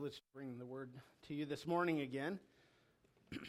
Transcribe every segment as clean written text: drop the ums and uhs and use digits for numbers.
privilege to bring the word to you this morning again. There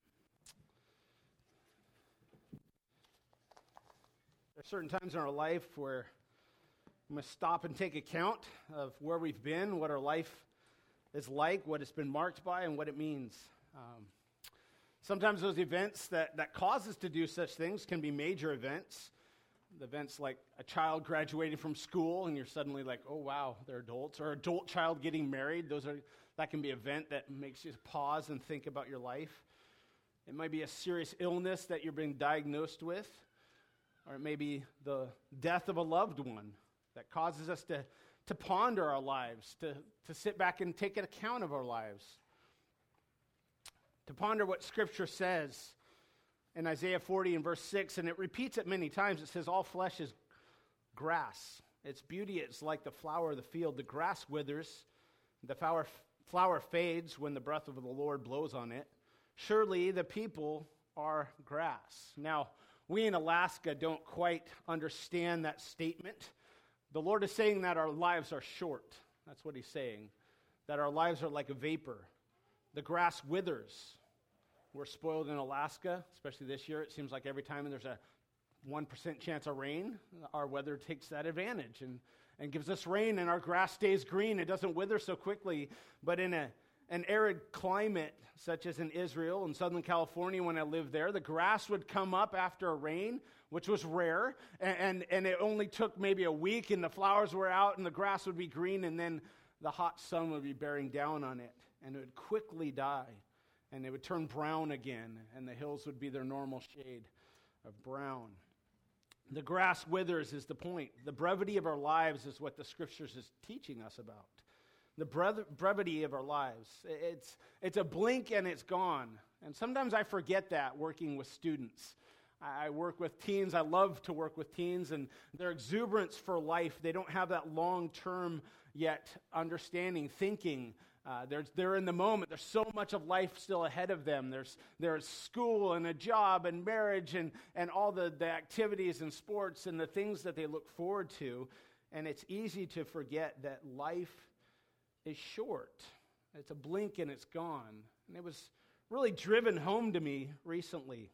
are certain times in our life where we must stop and take account of where we've been, what our life is like, what it's been marked by, and what it means. Sometimes those events that cause us to do such things can be major events. Events like a child graduating from school and you're suddenly like, oh wow, they're adults, or adult child getting married. That can be an event that makes you pause and think about your life. It might be a serious illness that you're being diagnosed with, or it may be the death of a loved one that causes us to ponder our lives, to sit back and take an account of our lives, to ponder what Scripture says. In Isaiah 40 and verse 6, and it repeats it many times. It says, all flesh is grass. Its beauty is like the flower of the field. The grass withers, the flower fades when the breath of the Lord blows on it. Surely the people are grass. Now, we in Alaska don't quite understand that statement. The Lord is saying that our lives are short. That's what he's saying. That our lives are like a vapor. The grass withers. We're spoiled in Alaska, especially this year. It seems like every time there's a 1% chance of rain, our weather takes that advantage and gives us rain, and our grass stays green. It doesn't wither so quickly. But in an arid climate, such as in Israel and Southern California when I lived there, the grass would come up after a rain, which was rare, and it only took maybe a week, and the flowers were out, and the grass would be green, and then the hot sun would be bearing down on it, and it would quickly die. And they would turn brown again, and the hills would be their normal shade of brown. The grass withers is the point. The brevity of our lives is what the Scriptures is teaching us about. The brevity of our lives. It's a blink and it's gone. And sometimes I forget that working with students. I work with teens. I love to work with teens, and their exuberance for life. They don't have that long-term yet understanding, thinking. They're in the moment. There's so much of life still ahead of them. There's school and a job and marriage and all the activities and sports and the things that they look forward to. And it's easy to forget that life is short. It's a blink and it's gone. And it was really driven home to me recently.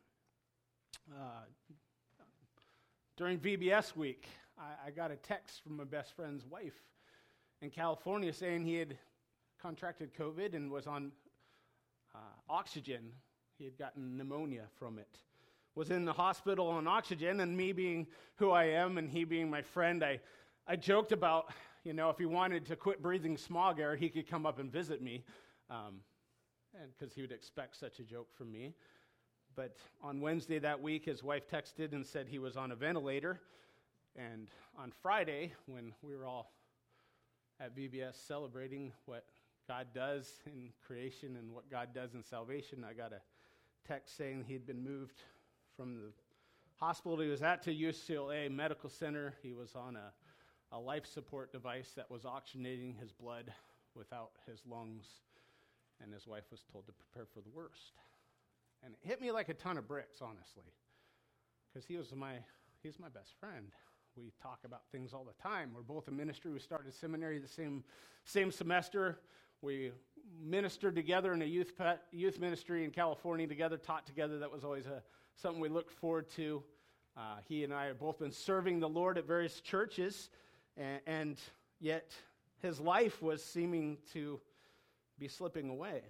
During VBS week, I got a text from my best friend's wife in California saying he had contracted COVID and was on oxygen. He had gotten pneumonia from it. Was in the hospital on oxygen, and me being who I am and he being my friend, I joked about, if he wanted to quit breathing smog air, he could come up and visit me, and because he would expect such a joke from me. But on Wednesday that week, his wife texted and said he was on a ventilator, and on Friday, when we were all at VBS celebrating what God does in creation and what God does in salvation, I got a text saying he'd been moved from the hospital he was at to UCLA Medical Center. He was on a life support device that was oxygenating his blood without his lungs, and his wife was told to prepare for the worst. And it hit me like a ton of bricks, honestly, because he's my best friend. We talk about things all the time. We're both in ministry. We started seminary the same semester. We ministered together in a youth ministry in California together, taught together. That was always something we looked forward to. He and I have both been serving the Lord at various churches, and yet his life was seeming to be slipping away.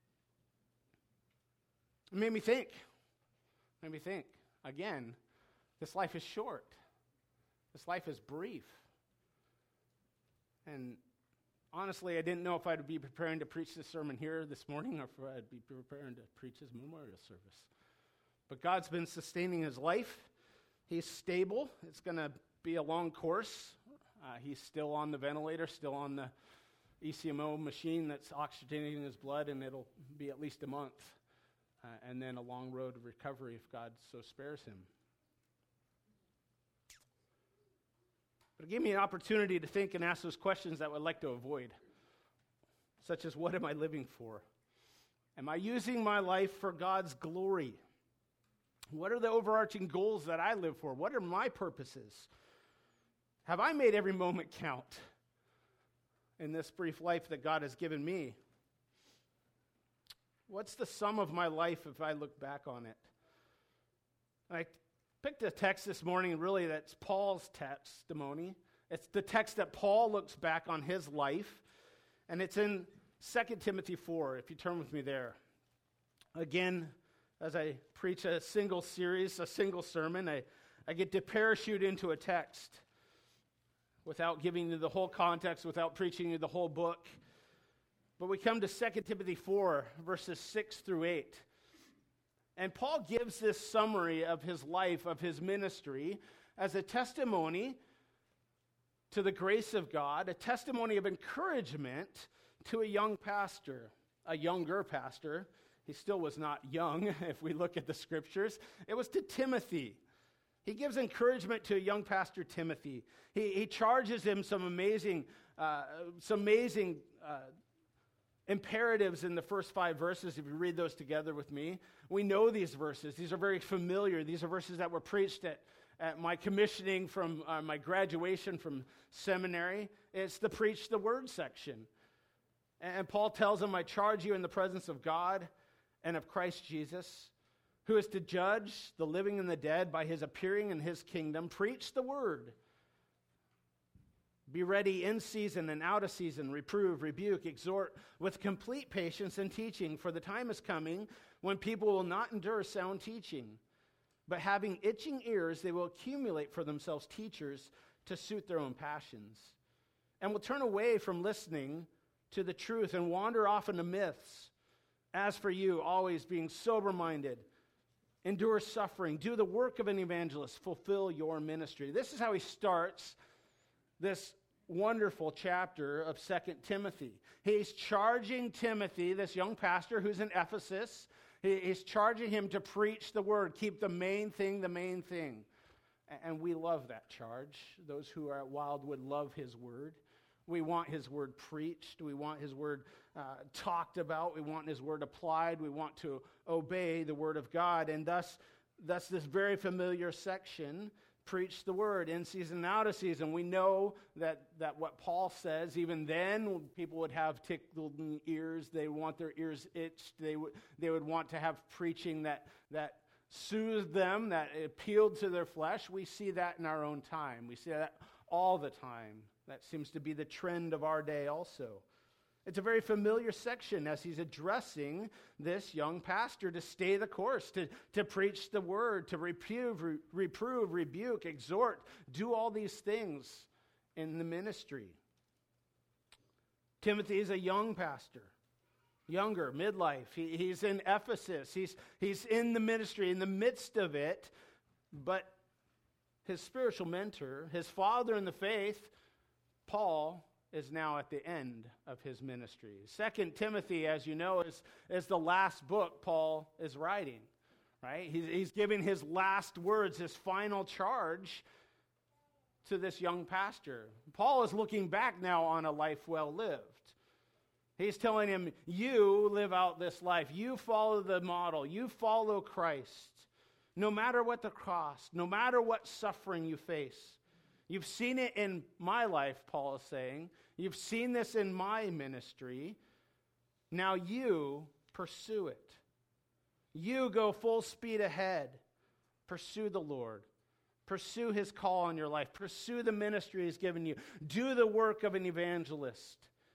It made me think, again, this life is short. This life is brief. And honestly, I didn't know if I'd be preparing to preach this sermon here this morning or if I'd be preparing to preach his memorial service. But God's been sustaining his life. He's stable. It's going to be a long course. He's still on the ventilator, still on the ECMO machine that's oxygenating his blood, and it'll be at least a month. And then a long road of recovery if God so spares him. But it gave me an opportunity to think and ask those questions that I would like to avoid, such as, what am I living for? Am I using my life for God's glory? What are the overarching goals that I live for? What are my purposes? Have I made every moment count in this brief life that God has given me? What's the sum of my life if I look back on it? I picked a text this morning, really, that's Paul's testimony. It's the text that Paul looks back on his life, and it's in 2 Timothy 4, if you turn with me there. Again, as I preach a single series, a single sermon, I get to parachute into a text without giving you the whole context, without preaching you the whole book. But we come to 2 Timothy 4, verses 6 through 8. And Paul gives this summary of his life, of his ministry, as a testimony to the grace of God, a testimony of encouragement to a young pastor, a younger pastor. He still was not young, if we look at the scriptures. It was to Timothy. He gives encouragement to a young pastor, Timothy. He charges him some amazing imperatives in the first 5 verses. If you read those together with me, we know these verses. These are very familiar. These are verses that were preached at my commissioning from my graduation from seminary. It's the preach the word section. And Paul tells him, I charge you in the presence of God and of Christ Jesus, who is to judge the living and the dead by his appearing in his kingdom. Preach the word. Be ready in season and out of season. Reprove, rebuke, exhort with complete patience and teaching. For the time is coming when people will not endure sound teaching, but having itching ears, they will accumulate for themselves teachers to suit their own passions, and will turn away from listening to the truth and wander off into myths. As for you, always being sober-minded, endure suffering, do the work of an evangelist, fulfill your ministry. This is how he starts this wonderful chapter of 2 Timothy. He's charging Timothy, this young pastor who's in Ephesus, he's charging him to preach the word, keep the main thing the main thing. And we love that charge. Those who are at Wildwood love his word. We want his word preached. We want his word talked about. We want his word applied. We want to obey the word of God. And thus this very familiar section, preach the word in season and out of season. We know that what Paul says, even then, people would have tickled ears. They want their ears itched. They would want to have preaching that soothed them, that appealed to their flesh. We see that in our own time. We see that all the time. That seems to be the trend of our day also. It's a very familiar section as he's addressing this young pastor to stay the course, to preach the word, to reprove, rebuke, exhort, do all these things in the ministry. Timothy is a young pastor, younger, midlife. He's in Ephesus. He's in the ministry, in the midst of it, but his spiritual mentor, his father in the faith, Paul, is now at the end of his ministry. 2 Timothy, as you know, is the last book Paul is writing, right? He's giving his last words, his final charge to this young pastor. Paul is looking back now on a life well lived. He's telling him, you live out this life. You follow the model. You follow Christ. No matter what the cost, no matter what suffering you face. You've seen it in my life, Paul is saying. You've seen this in my ministry. Now you pursue it. You go full speed ahead. Pursue the Lord. Pursue his call on your life. Pursue the ministry he's given you. Do the work of an evangelist.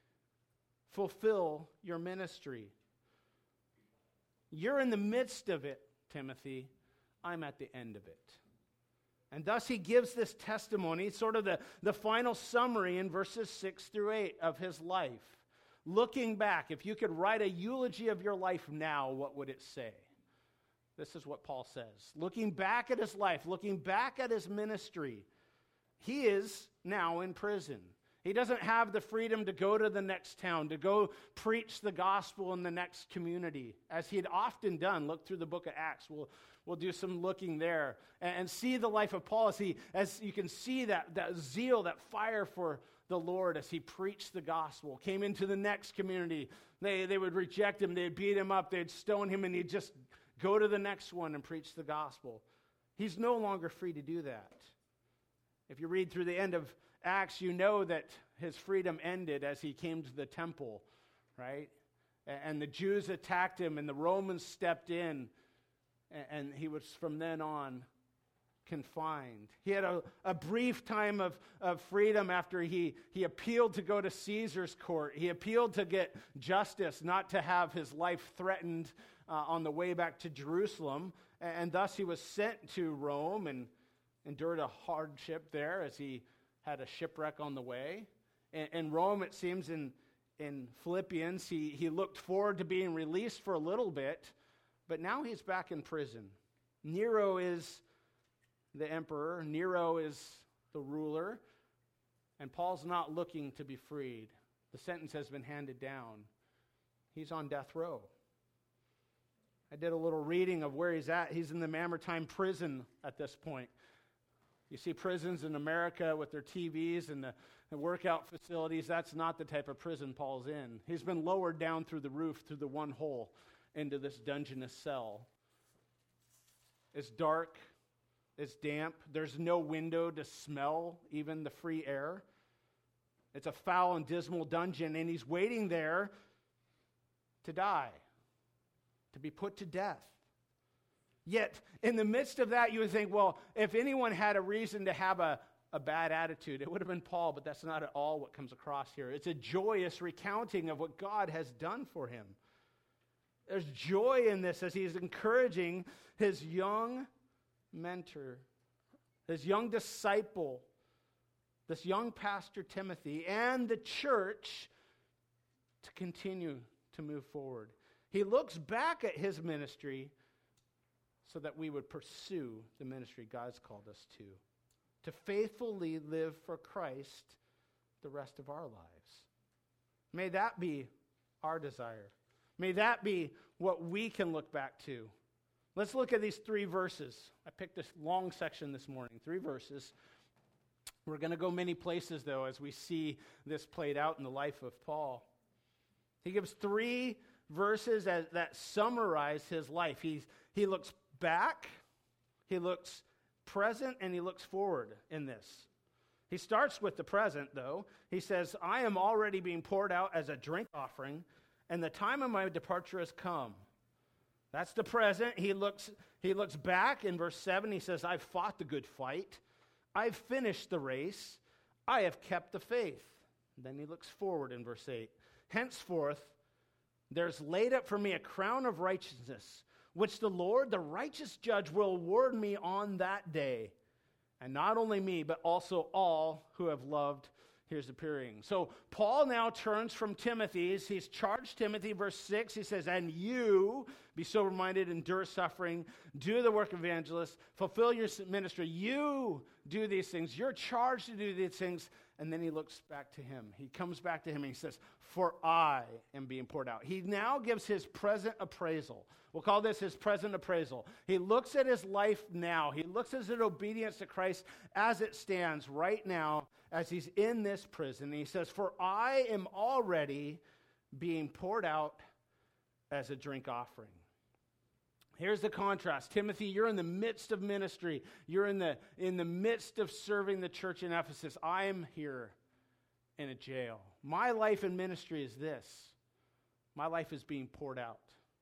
Fulfill your ministry. You're in the midst of it, Timothy. I'm at the end of it. And thus he gives this testimony, sort of the final summary in verses 6 through 8 of his life. Looking back, if you could write a eulogy of your life now, what would it say? This is what Paul says. Looking back at his life, looking back at his ministry, he is now in prison. He doesn't have the freedom to go to the next town, to go preach the gospel in the next community, as he had often done. Look through the book of Acts. We'll do some looking there and see the life of Paul as you can see that zeal, that fire for the Lord as he preached the gospel, came into the next community. They would reject him, they'd beat him up, they'd stone him, and he'd just go to the next one and preach the gospel. He's no longer free to do that. If you read through the end of Acts, you know that his freedom ended as he came to the temple, right? And the Jews attacked him, and the Romans stepped in, and he was from then on confined. He had a brief time of freedom after he appealed to go to Caesar's court. He appealed to get justice, not to have his life threatened on the way back to Jerusalem. And thus he was sent to Rome and endured a hardship there as he had a shipwreck on the way. In Rome, it seems in Philippians, he looked forward to being released for a little bit, but now he's back in prison. Nero is the emperor. Nero is the ruler. And Paul's not looking to be freed. The sentence has been handed down. He's on death row. I did a little reading of where he's at. He's in the Mamertine prison at this point. You see prisons in America with their TVs and the workout facilities. That's not the type of prison Paul's in. He's been lowered down through the roof, through the one hole, into this dungeness cell. It's dark. It's damp. There's no window to smell even the free air. It's a foul and dismal dungeon, and he's waiting there to die, to be put to death. Yet, in the midst of that, you would think, well, if anyone had a reason to have a bad attitude, it would have been Paul, but that's not at all what comes across here. It's a joyous recounting of what God has done for him. There's joy in this as he's encouraging his young mentor, his young disciple, this young pastor Timothy, and the church to continue to move forward. He looks back at his ministry so that we would pursue the ministry God's called us to faithfully live for Christ the rest of our lives. May that be our desire. May that be what we can look back to. Let's look at these 3 verses. I picked this long section this morning, 3 verses. We're going to go many places, though, as we see this played out in the life of Paul. He gives 3 verses that summarize his life. He looks back, he looks present, and he looks forward in this. He starts with the present, though. He says, I am already being poured out as a drink offering, and the time of my departure has come. That's the present. He looks back in verse 7. He says, I've fought the good fight. I've finished the race. I have kept the faith. And then he looks forward in verse 8. Henceforth, there's laid up for me a crown of righteousness, which the Lord, the righteous judge, will award me on that day. And not only me, but also all who have loved his appearing. So Paul now turns from Timothy. He's charged Timothy, verse 6. He says, and you, be sober-minded, endure suffering, do the work of evangelist, fulfill your ministry. You do these things. You're charged to do these things. And then he looks back to him. He comes back to him and he says, for I am being poured out. He now gives his present appraisal. We'll call this his present appraisal. He looks at his life now. He looks at his obedience to Christ as it stands right now as he's in this prison. And he says, for I am already being poured out as a drink offering. Here's the contrast. Timothy, you're in the midst of ministry. You're in the midst of serving the church in Ephesus. I am here in a jail. My life in ministry is this. My life is being poured out.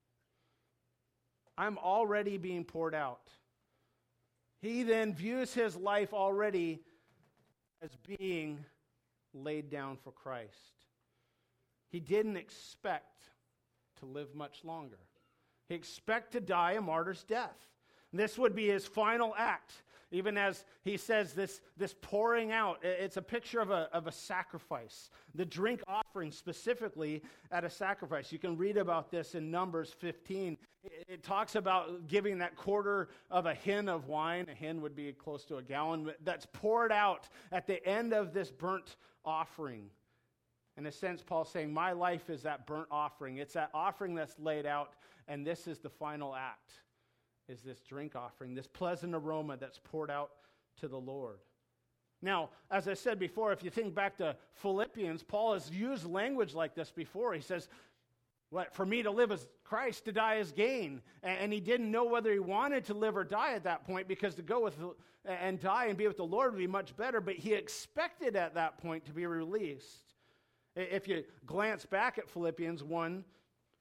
I'm already being poured out. He then views his life already as being laid down for Christ. He didn't expect to live much longer. He expected to die a martyr's death. This would be his final act. Even as he says this pouring out, it's a picture of a sacrifice. The drink offering specifically at a sacrifice. You can read about this in Numbers 15. It talks about giving that quarter of a hin of wine. A hin would be close to a gallon. That's poured out at the end of this burnt offering. In a sense, Paul's saying, my life is that burnt offering. It's that offering that's laid out, and this is the final act, is this drink offering, this pleasant aroma that's poured out to the Lord. Now, as I said before, if you think back to Philippians, Paul has used language like this before. He says, for me to live as Christ, to die is gain. And he didn't know whether he wanted to live or die at that point, because to go with and die and be with the Lord would be much better, but he expected at that point to be released. If you glance back at Philippians 1,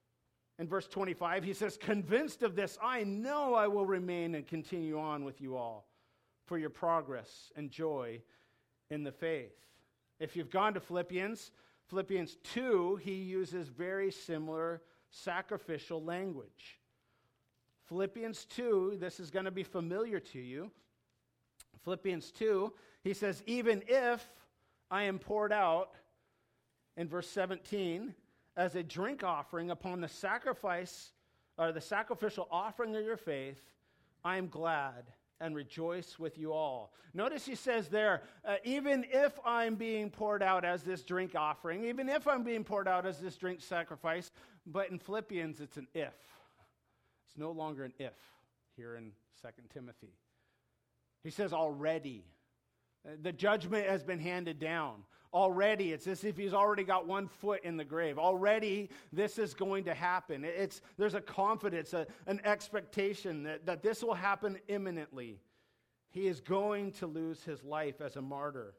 In verse 25, he says, convinced of this, I know I will remain and continue on with you all for your progress and joy in the faith. If you've gone to Philippians 2, he uses very similar sacrificial language. Philippians 2, this is going to be familiar to you. Philippians 2, he says, even if I am poured out, in verse 17, as a drink offering upon the sacrifice, or the sacrificial offering of your faith, I am glad and rejoice with you all. Notice he says there, even if I'm being poured out as this drink offering, even if I'm being poured out as this drink sacrifice, but in Philippians it's an if. It's no longer an if here in 2 Timothy. He says already. The judgment has been handed down. Already, it's as if he's already got one foot in the grave. Already, this is going to happen. There's a confidence, an expectation that this will happen imminently. He is going to lose his life as a martyr.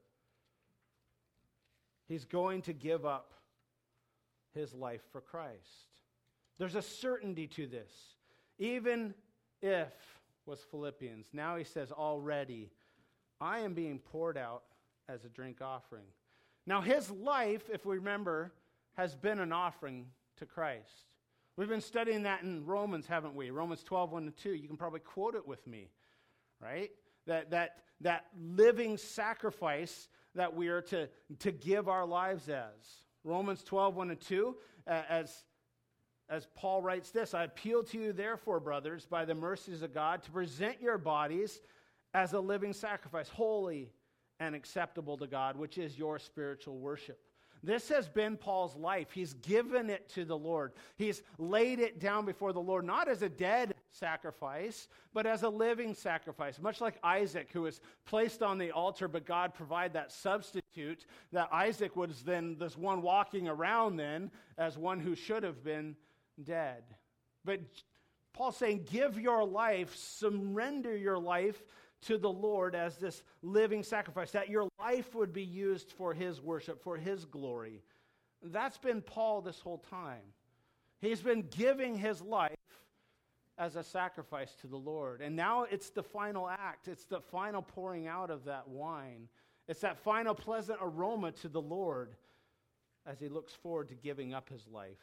He's going to give up his life for Christ. There's a certainty to this. Even if, was Philippians, now he says, already, I am being poured out as a drink offering. Now, his life, if we remember, has been an offering to Christ. We've been studying that in Romans, haven't we? Romans 12, 1 and 2. You can probably quote it with me, right? That living sacrifice that we are to give our lives as. Romans 12, 1 and 2, as Paul writes this, I appeal to you, therefore, brothers, by the mercies of God, to present your bodies as a living sacrifice, holy and acceptable to God, which is your spiritual worship. This has been Paul's life. He's given it to the Lord. He's laid it down before the Lord, not as a dead sacrifice, but as a living sacrifice. Much like Isaac, who was placed on the altar, but God provided that substitute, that Isaac was then this one walking around then as one who should have been dead. But Paul's saying, give your life, surrender your life to the Lord as this living sacrifice, that your life would be used for his worship, for his glory. That's been Paul this whole time. He's been giving his life as a sacrifice to the Lord. And now it's the final act. It's the final pouring out of that wine. It's that final pleasant aroma to the Lord as he looks forward to giving up his life.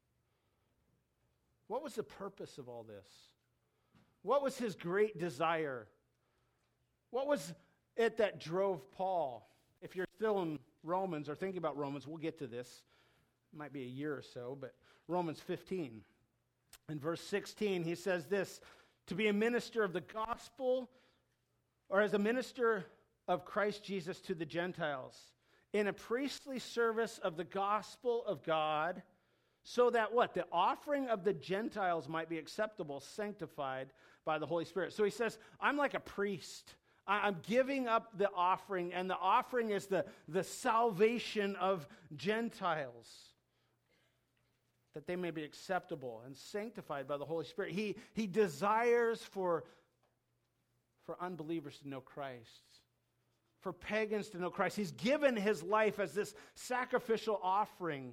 What was the purpose of all this? What was his great desire? What was it that drove Paul? If you're still in Romans or thinking about Romans, we'll get to this. It might be a year or so, but Romans 15. In verse 16, he says this, to be a minister of the gospel, or as a minister of Christ Jesus to the Gentiles, in a priestly service of the gospel of God, so that what? The offering of the Gentiles might be acceptable, sanctified by the Holy Spirit. So he says, I'm like a priest. I'm giving up the offering, and the offering is the salvation of Gentiles, that they may be acceptable and sanctified by the Holy Spirit. He desires for unbelievers to know Christ, for pagans to know Christ. He's given his life as this sacrificial offering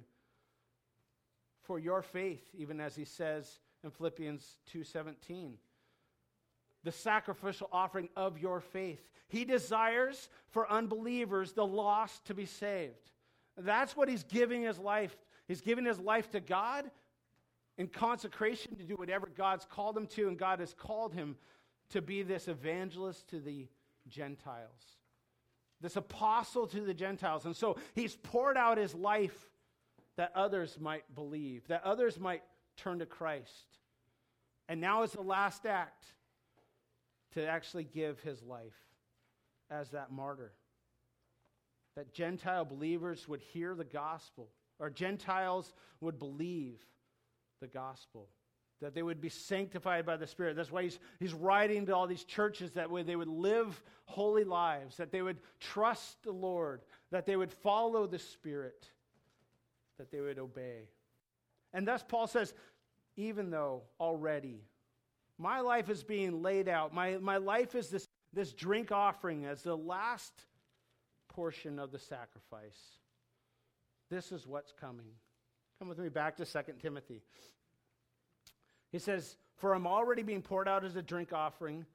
for your faith, even as he says in Philippians 2:17. The sacrificial offering of your faith. He desires for unbelievers, the lost, to be saved. That's what he's giving his life. He's giving his life to God in consecration to do whatever God's called him to, and God has called him to be this evangelist to the Gentiles, this apostle to the Gentiles. And so he's poured out his life that others might believe, that others might turn to Christ. And now is the last act, to actually give his life as that martyr. That Gentile believers would hear the gospel, or Gentiles would believe the gospel, that they would be sanctified by the Spirit. That's why he's writing to all these churches, that way they would live holy lives, that they would trust the Lord, that they would follow the Spirit, that they would obey. And thus Paul says, even though already my life is being laid out, my life is this drink offering as the last portion of the sacrifice, this is what's coming. Come with me back to 2 Timothy. He says, for I'm already being poured out as a drink offering.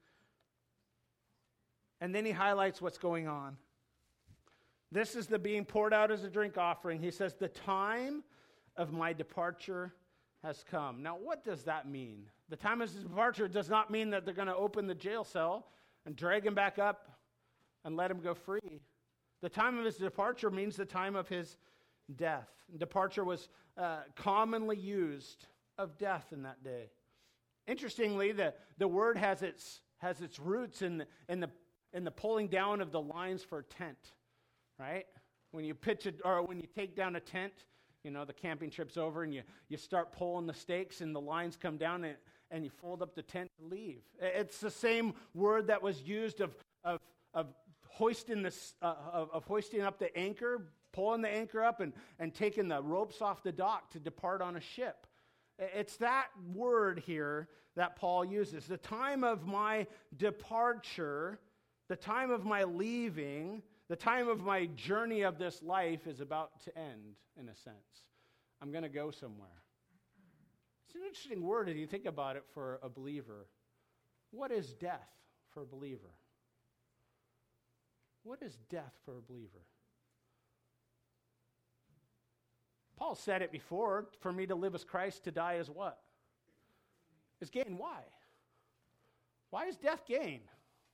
And then he highlights what's going on. This is the being poured out as a drink offering. He says, the time of my departure has come. Now, what does that mean? The time of his departure does not mean that they're going to open the jail cell and drag him back up and let him go free. The time of his departure means the time of his death. Departure was commonly used of death in that day. Interestingly, the word has its roots in the pulling down of the lines for a tent, right? When you pitch it, or when you take down a tent, the camping trip's over and you start pulling the stakes and the lines come down and you fold up the tent to leave. It's the same word that was used of hoisting up the anchor, pulling the anchor up and taking the ropes off the dock to depart on a ship. It's that word here that Paul uses. The time of my departure, the time of my leaving, the time of my journey of this life is about to end, in a sense. I'm going to go somewhere. It's an interesting word if you think about it for a believer. What is death for a believer? What is death for a believer? Paul said it before, for me to live as Christ, to die is what? Is gain. Why? Why is death gain?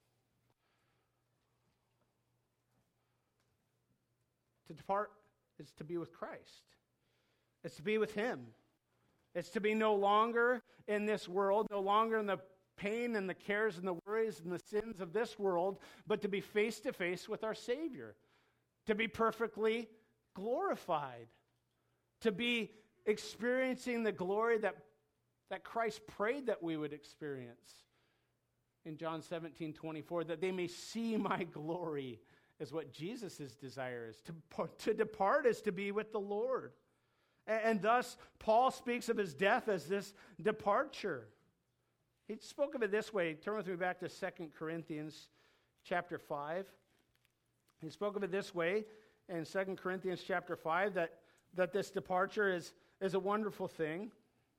To depart is to be with Christ. It's to be with him. It's to be no longer in this world, no longer in the pain and the cares and the worries and the sins of this world, but to be face to face with our Savior. To be perfectly glorified. To be experiencing the glory that Christ prayed that we would experience. In John 17:24, that they may see my glory, is what Jesus' desire is. To depart is to be with the Lord. And thus, Paul speaks of his death as this departure. He spoke of it this way. Turn with me back to 2 Corinthians chapter 5. He spoke of it this way in 2 Corinthians chapter 5, that this departure is a wonderful thing.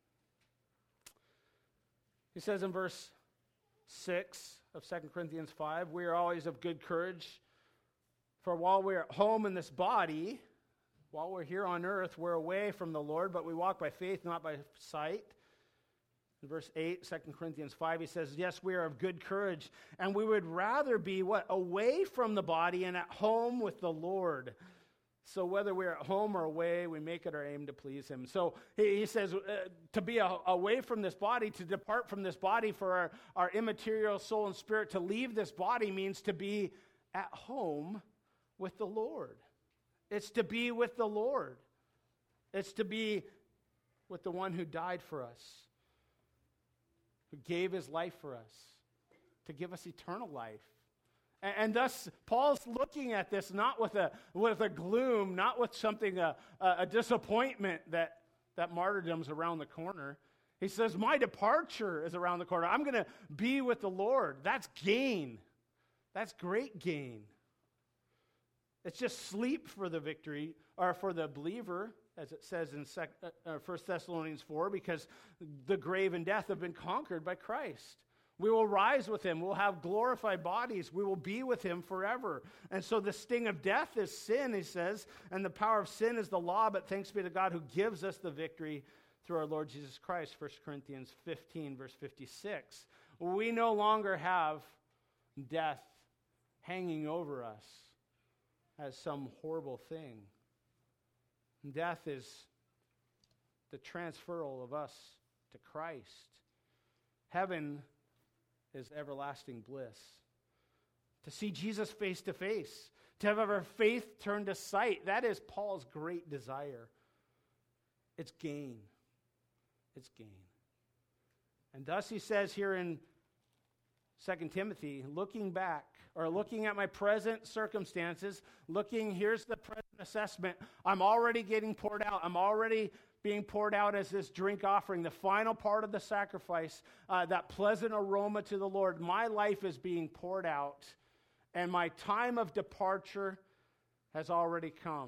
He says in verse 6 of 2 Corinthians 5, we are always of good courage, for while we're at home in this body, while we're here on earth, we're away from the Lord, but we walk by faith, not by sight. In verse 8, 2 Corinthians 5, he says, yes, we are of good courage, and we would rather be, away from the body and at home with the Lord. So whether we're at home or away, we make it our aim to please him. So he says to be away from this body, to depart from this body for our immaterial soul and spirit, to leave this body means to be at home with the Lord. It's to be with the Lord. It's to be with the one who died for us, who gave his life for us, to give us eternal life. And thus, Paul's looking at this not with a gloom, not with something, a disappointment that martyrdom's around the corner. He says, my departure is around the corner. I'm going to be with the Lord. That's gain. That's great gain. It's just sleep for the victory, or for the believer, as it says in 1 Thessalonians 4, because the grave and death have been conquered by Christ. We will rise with him. We'll have glorified bodies. We will be with him forever. And so the sting of death is sin, he says, and the power of sin is the law, but thanks be to God who gives us the victory through our Lord Jesus Christ, 1 Corinthians 15, verse 56. We no longer have death hanging over us as some horrible thing. Death is the transferal of us to Christ. Heaven is everlasting bliss. To see Jesus face to face, to have our faith turned to sight, that is Paul's great desire. It's gain. It's gain. And thus he says here in 2 Timothy, looking back, or looking at my present circumstances, here's the present assessment. I'm already getting poured out. I'm already being poured out as this drink offering, the final part of the sacrifice, that pleasant aroma to the Lord. My life is being poured out, and my time of departure has already come.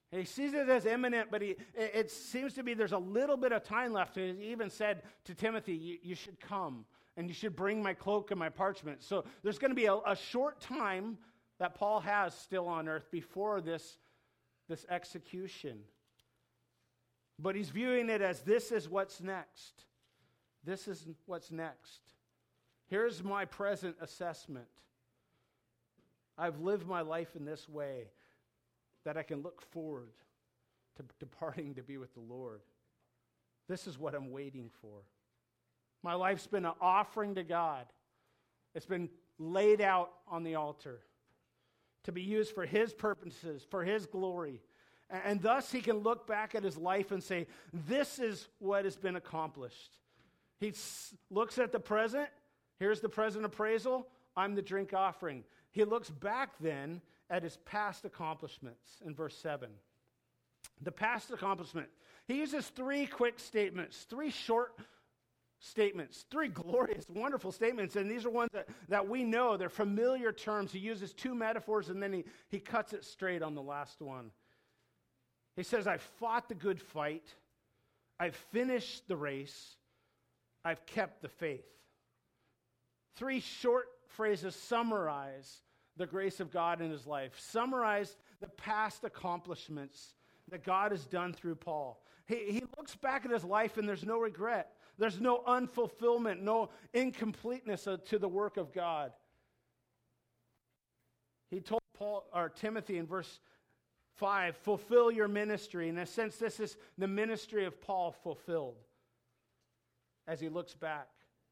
He sees it as imminent, but it seems to be there's a little bit of time left. And he even said to Timothy, you should come, and you should bring my cloak and my parchment. So there's going to be a short time that Paul has still on earth before this execution. But he's viewing it as this is what's next. This is what's next. Here's my present assessment. I've lived my life in this way that I can look forward to departing to be with the Lord. This is what I'm waiting for. My life's been an offering to God. It's been laid out on the altar to be used for His purposes, for His glory. And thus he can look back at his life and say, this is what has been accomplished. He looks at the present. Here's the present appraisal. I'm the drink offering. He looks back then at his past accomplishments in verse 7. The past accomplishment. He uses three quick statements, three short statements, three glorious, wonderful statements. And these are ones that we know. They're familiar terms. He uses two metaphors, and then he cuts it straight on the last one. He says, I've fought the good fight. I've finished the race. I've kept the faith. Three short phrases summarize the grace of God in his life, summarize the past accomplishments that God has done through Paul. He looks back at his life and there's no regret. There's no unfulfillment, no incompleteness to the work of God. He told Timothy in verse 5, fulfill your ministry. In a sense, this is the ministry of Paul fulfilled as he looks back.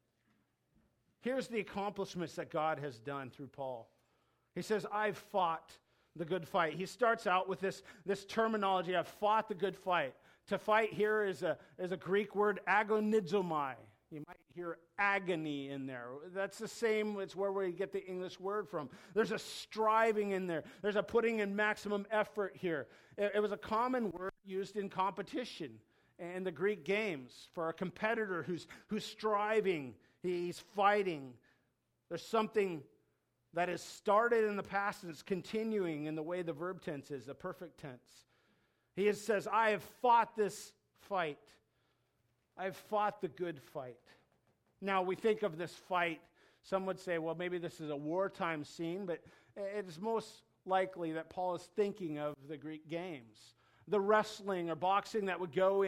Here's the accomplishments that God has done through Paul. He says, I've fought the good fight. He starts out with this terminology, I've fought the good fight. To fight here is a Greek word, agonizomai. You might hear agony in there. That's the same, it's where we get the English word from. There's a striving in there. There's a putting in maximum effort here. It was a common word used in competition in the Greek games for a competitor who's striving, he's fighting. There's something that has started in the past and it's continuing in the way the verb tense is, the perfect tense. He says, I have fought this fight. I've fought the good fight. Now, we think of this fight, some would say, well, maybe this is a wartime scene, but it is most likely that Paul is thinking of the Greek games. The wrestling or boxing that would go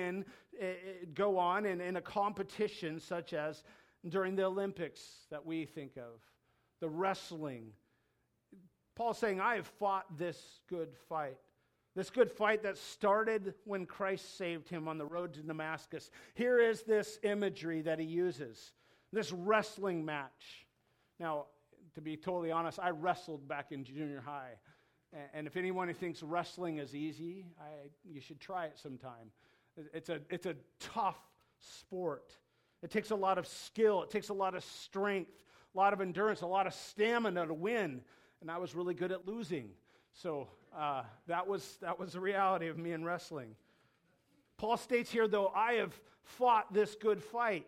on in a competition such as during the Olympics that we think of. The wrestling. Paul's saying, I have fought this good fight. This good fight that started when Christ saved him on the road to Damascus. Here is this imagery that he uses. This wrestling match. Now, to be totally honest, I wrestled back in junior high. And if anyone who thinks wrestling is easy, you should try it sometime. It's a tough sport. It takes a lot of skill. It takes a lot of strength, a lot of endurance, a lot of stamina to win. And I was really good at losing. So that was the reality of me in wrestling. Paul states here, though, I have fought this good fight.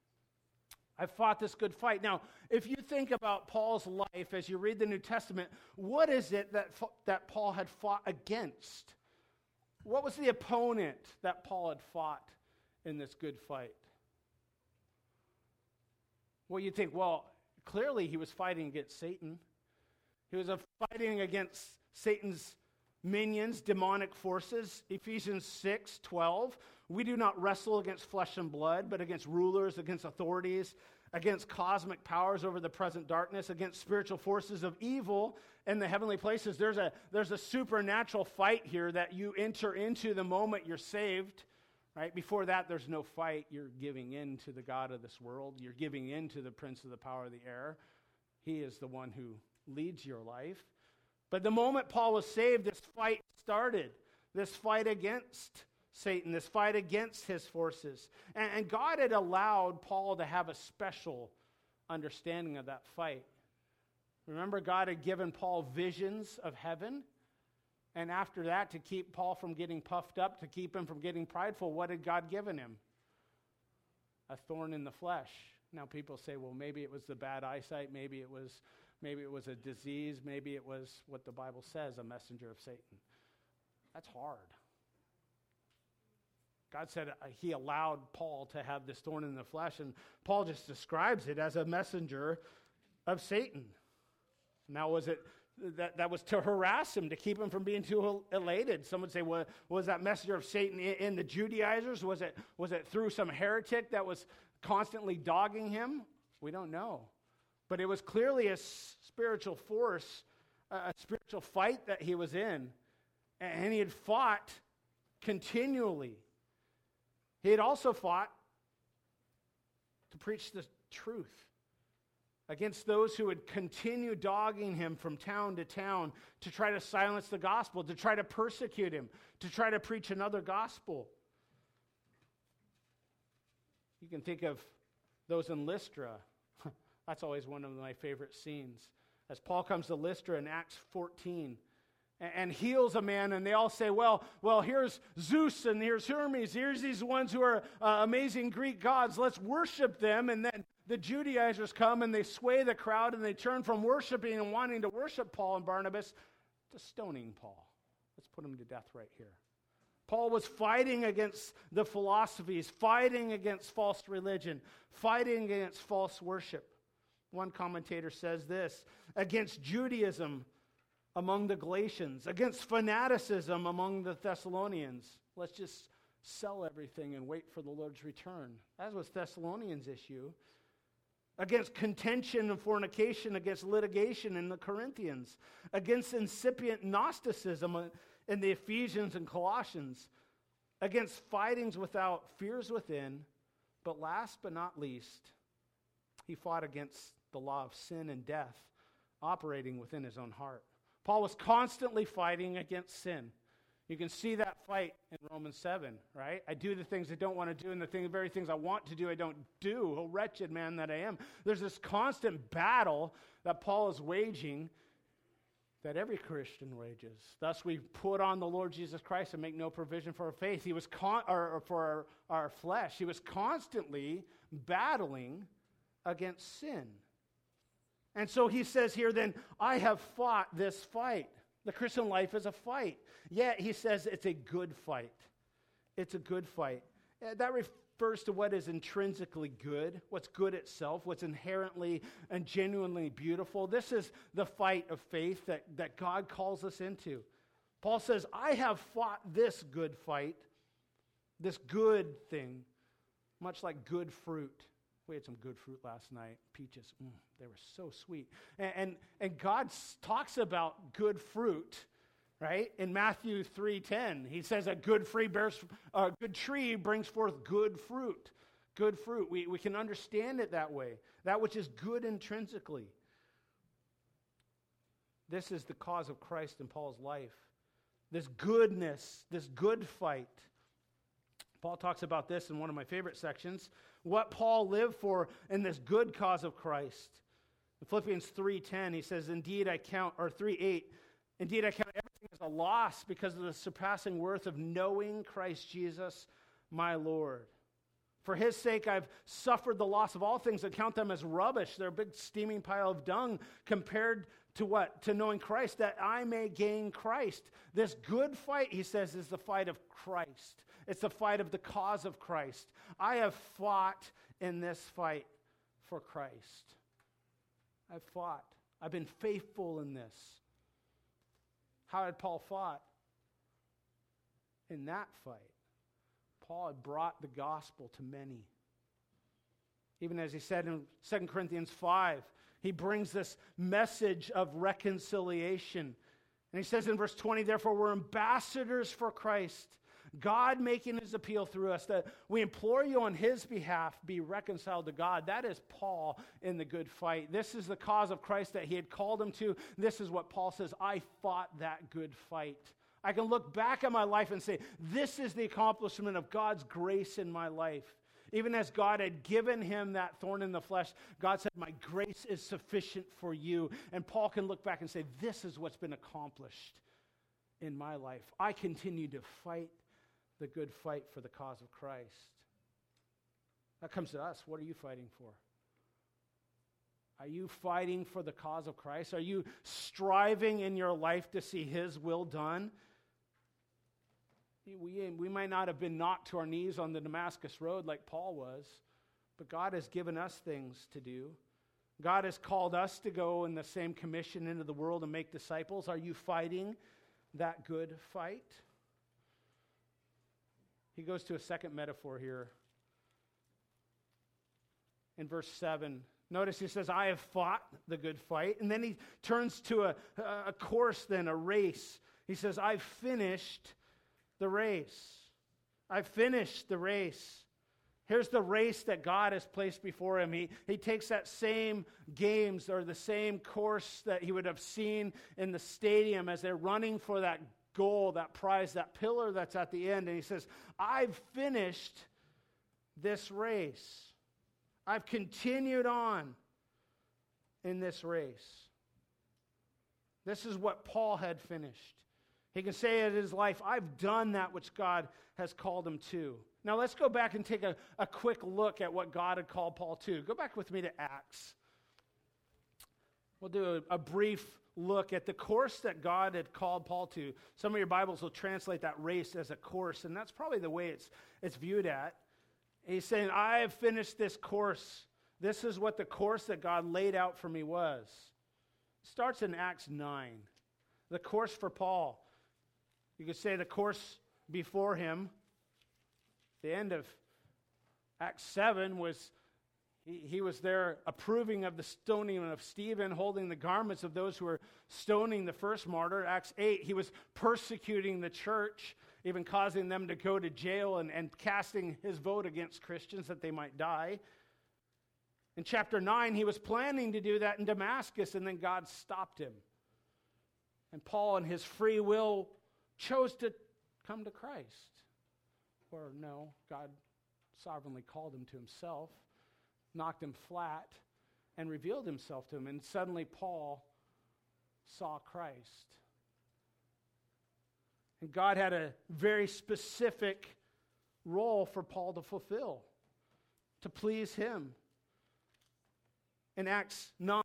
I fought this good fight. Now, if you think about Paul's life as you read the New Testament, what is it that Paul had fought against? What was the opponent that Paul had fought in this good fight? Well, you'd think, well, clearly he was fighting against Satan. He was fighting against Satan's minions, demonic forces. Ephesians 6:12. We do not wrestle against flesh and blood, but against rulers, against authorities, against cosmic powers over the present darkness, against spiritual forces of evil in the heavenly places. There's a supernatural fight here that you enter into the moment you're saved. Right? Before that, there's no fight. You're giving in to the god of this world. You're giving in to the prince of the power of the air. He is the one who leads your life. But the moment Paul was saved, this fight started. This fight against Satan, this fight against his forces. And God had allowed Paul to have a special understanding of that fight. Remember, God had given Paul visions of heaven. And after that, to keep Paul from getting puffed up, to keep him from getting prideful, what had God given him? A thorn in the flesh. Now people say, well, maybe it was the bad eyesight, maybe it was a disease, maybe it was what the Bible says, a messenger of Satan. That's hard. God said he allowed Paul to have this thorn in the flesh, and Paul just describes it as a messenger of Satan. Now, was it that was to harass him, to keep him from being too elated? Some would say, well, was that messenger of Satan in the Judaizers? Was it through some heretic that was constantly dogging him? We don't know. But it was clearly a spiritual force, a spiritual fight that he was in. And he had fought continually. He had also fought to preach the truth against those who would continue dogging him from town to town to try to silence the gospel, to try to persecute him, to try to preach another gospel. You can think of those in Lystra. That's always one of my favorite scenes. As Paul comes to Lystra in Acts 14 and heals a man, and they all say, well, here's Zeus and here's Hermes. Here's these ones who are amazing Greek gods. Let's worship them. And then the Judaizers come and they sway the crowd and they turn from worshiping and wanting to worship Paul and Barnabas to stoning Paul. Let's put him to death right here. Paul was fighting against the philosophies, fighting against false religion, fighting against false worship. One commentator says this, against Judaism among the Galatians, against fanaticism among the Thessalonians. Let's just sell everything and wait for the Lord's return. That was Thessalonians' issue. Against contention and fornication, against litigation in the Corinthians, against incipient Gnosticism in the Ephesians and Colossians, against fightings without fears within, but last but not least, he fought against the law of sin and death operating within his own heart. Paul was constantly fighting against sin. You can see that fight in Romans 7, right? I do the things I don't want to do, and the very things I want to do, I don't do. Oh, wretched man that I am. There's this constant battle that Paul is waging that every Christian wages. Thus, we put on the Lord Jesus Christ and make no provision for our faith. He was or for our flesh. He was constantly battling against sin. And so he says here, then, I have fought this fight. The Christian life is a fight. Yet he says it's a good fight. It's a good fight. That refers to what is intrinsically good, what's good itself, what's inherently and genuinely beautiful. This is the fight of faith that God calls us into. Paul says, I have fought this good fight, this good thing, much like good fruit. We had some good fruit last night. Peaches, they were so sweet. And God talks about good fruit, right? In Matthew 3:10, he says a good tree brings forth good fruit. Good fruit. We can understand it that way. That which is good intrinsically. This is the cause of Christ in Paul's life. This goodness, this good fight. Paul talks about this in one of my favorite sections. What Paul lived for in this good cause of Christ. In Philippians 3:10, he says, 3:8, indeed I count everything as a loss because of the surpassing worth of knowing Christ Jesus, my Lord. For his sake I've suffered the loss of all things and count them as rubbish. They're a big steaming pile of dung compared to what? To knowing Christ, that I may gain Christ. This good fight, he says, is the fight of Christ. It's the fight of the cause of Christ. I have fought in this fight for Christ. I've fought. I've been faithful in this. How had Paul fought? In that fight, Paul had brought the gospel to many. Even as he said in 2 Corinthians 5, he brings this message of reconciliation. And he says in verse 20, therefore we're ambassadors for Christ, God making his appeal through us, that we implore you on his behalf, be reconciled to God. That is Paul in the good fight. This is the cause of Christ that he had called him to. This is what Paul says, I fought that good fight. I can look back at my life and say, this is the accomplishment of God's grace in my life. Even as God had given him that thorn in the flesh, God said, my grace is sufficient for you. And Paul can look back and say, this is what's been accomplished in my life. I continue to fight the good fight for the cause of Christ. That comes to us. What are you fighting for? Are you fighting for the cause of Christ? Are you striving in your life to see his will done? We might not have been knocked to our knees on the Damascus road like Paul was, but God has given us things to do. God has called us to go in the same commission into the world and make disciples. Are you fighting that good fight? He goes to a second metaphor here. In verse 7, notice he says, I have fought the good fight. And then he turns to a course then, a race. He says, I've finished the race. I've finished the race. Here's the race that God has placed before him. He takes that same games or the same course that he would have seen in the stadium as they're running for that goal, that prize, that pillar that's at the end. And he says, I've finished this race. I've continued on in this race. This is what Paul had finished. He can say in his life, I've done that which God has called him to. Now let's go back and take a quick look at what God had called Paul to. Go back with me to Acts. We'll do a brief look at the course that God had called Paul to. Some of your Bibles will translate that race as a course, and that's probably the way it's viewed at. He's saying, I have finished this course. This is what the course that God laid out for me was. It starts in Acts 9. The course for Paul. You could say the course before him. The end of Acts 7 was, he was there approving of the stoning of Stephen, holding the garments of those who were stoning the first martyr. Acts 8, he was persecuting the church, even causing them to go to jail and casting his vote against Christians that they might die. In chapter 9, he was planning to do that in Damascus, and then God stopped him. And Paul, in his free will, chose to come to Christ. Or no, God sovereignly called him to himself, knocked him flat, and revealed himself to him. And suddenly Paul saw Christ. And God had a very specific role for Paul to fulfill, to please him. In Acts 9,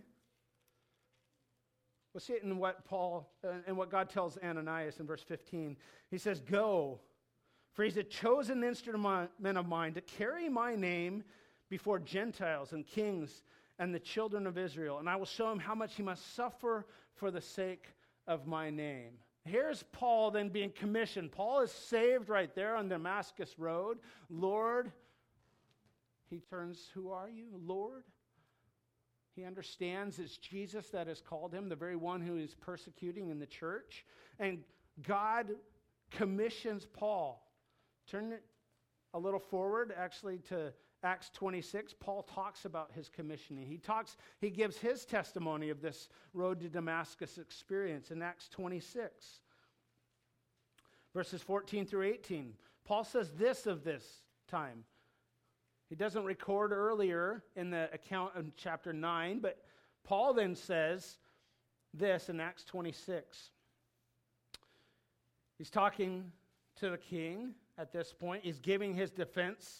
we'll see it in what God tells Ananias in verse 15. He says, go, for he's a chosen instrument of mine to carry my name before Gentiles and kings and the children of Israel. And I will show him how much he must suffer for the sake of my name. Here's Paul then being commissioned. Paul is saved right there on Damascus Road. Lord, he turns, who are you, Lord? He understands it's Jesus that has called him, the very one who is persecuting in the church. And God commissions Paul. Turn it a little forward, actually, to Acts 26. Paul talks about his commissioning. He gives his testimony of this road to Damascus experience in Acts 26. Verses 14 through 18. Paul says this of this time. He doesn't record earlier in the account of chapter 9, but Paul then says this in Acts 26. He's talking to the king at this point. He's giving his defense.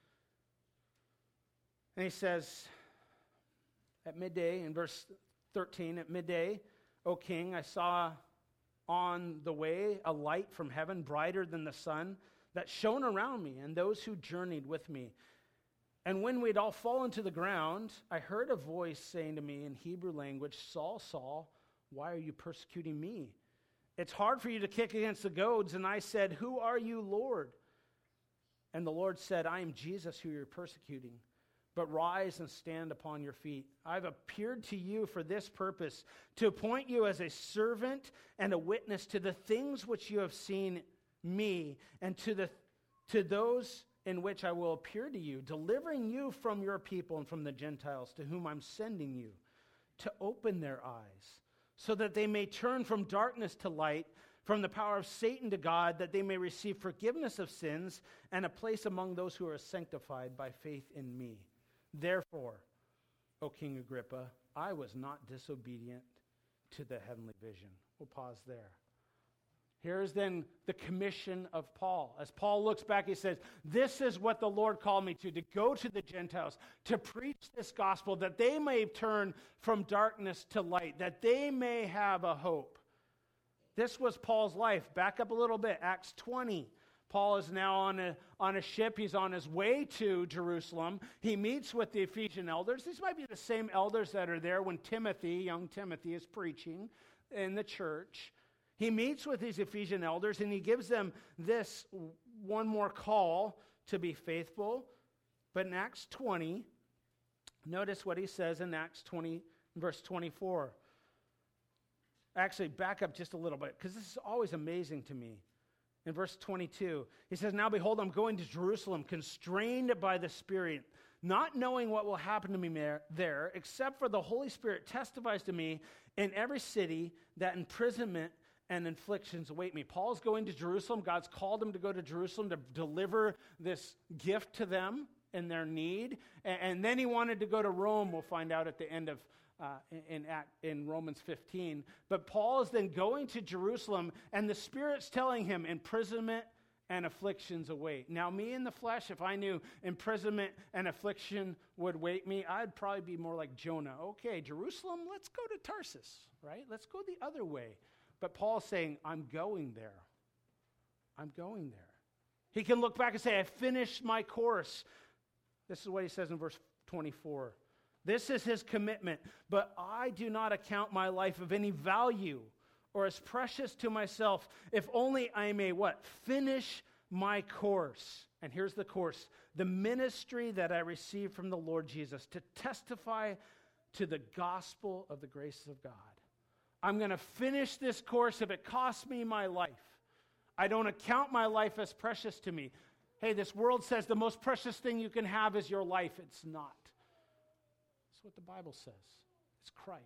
And he says, at midday, in verse 13, at midday, O king, I saw on the way a light from heaven, brighter than the sun, that shone around me and those who journeyed with me. And when we'd all fallen to the ground, I heard a voice saying to me in Hebrew language, Saul, Saul, why are you persecuting me? It's hard for you to kick against the goads. And I said, who are you, Lord? And the Lord said, I am Jesus who you're persecuting. But rise and stand upon your feet. I've appeared to you for this purpose, to appoint you as a servant and a witness to the things which you have seen me, and to those in which I will appear to you, delivering you from your people and from the Gentiles to whom I'm sending you, to open their eyes, so that they may turn from darkness to light, from the power of Satan to God, that they may receive forgiveness of sins and a place among those who are sanctified by faith in me. Therefore, O King Agrippa, I was not disobedient to the heavenly vision. We'll pause there. Here's then the commission of Paul. As Paul looks back, he says, this is what the Lord called me to go to the Gentiles, to preach this gospel, that they may turn from darkness to light, that they may have a hope. This was Paul's life. Back up a little bit, Acts 20. Paul is now on a ship. He's on his way to Jerusalem. He meets with the Ephesian elders. These might be the same elders that are there when Timothy, young Timothy, is preaching in the church. He meets with these Ephesian elders, and he gives them this one more call to be faithful. But in Acts 20, notice what he says in Acts 20, verse 24. Actually, back up just a little bit, because this is always amazing to me. In verse 22, he says, "Now behold, I'm going to Jerusalem, constrained by the Spirit, not knowing what will happen to me there, except for the Holy Spirit testifies to me in every city that imprisonment and afflictions await me." Paul's going to Jerusalem. God's called him to go to Jerusalem to deliver this gift to them in their need. And then he wanted to go to Rome. We'll find out at the end of in Romans 15. But Paul is then going to Jerusalem, and the Spirit's telling him imprisonment and afflictions await. Now, me in the flesh, if I knew imprisonment and affliction would wait me, I'd probably be more like Jonah. Okay, Jerusalem, let's go to Tarsus, right? Let's go the other way. But Paul's saying, I'm going there. I'm going there. He can look back and say, I finished my course. This is what he says in verse 24. This is his commitment. But I do not account my life of any value or as precious to myself, if only I may what? Finish my course. And here's the course. The ministry that I received from the Lord Jesus to testify to the gospel of the grace of God. I'm going to finish this course if it costs me my life. I don't account my life as precious to me. Hey, this world says the most precious thing you can have is your life. It's not. That's what the Bible says. It's Christ.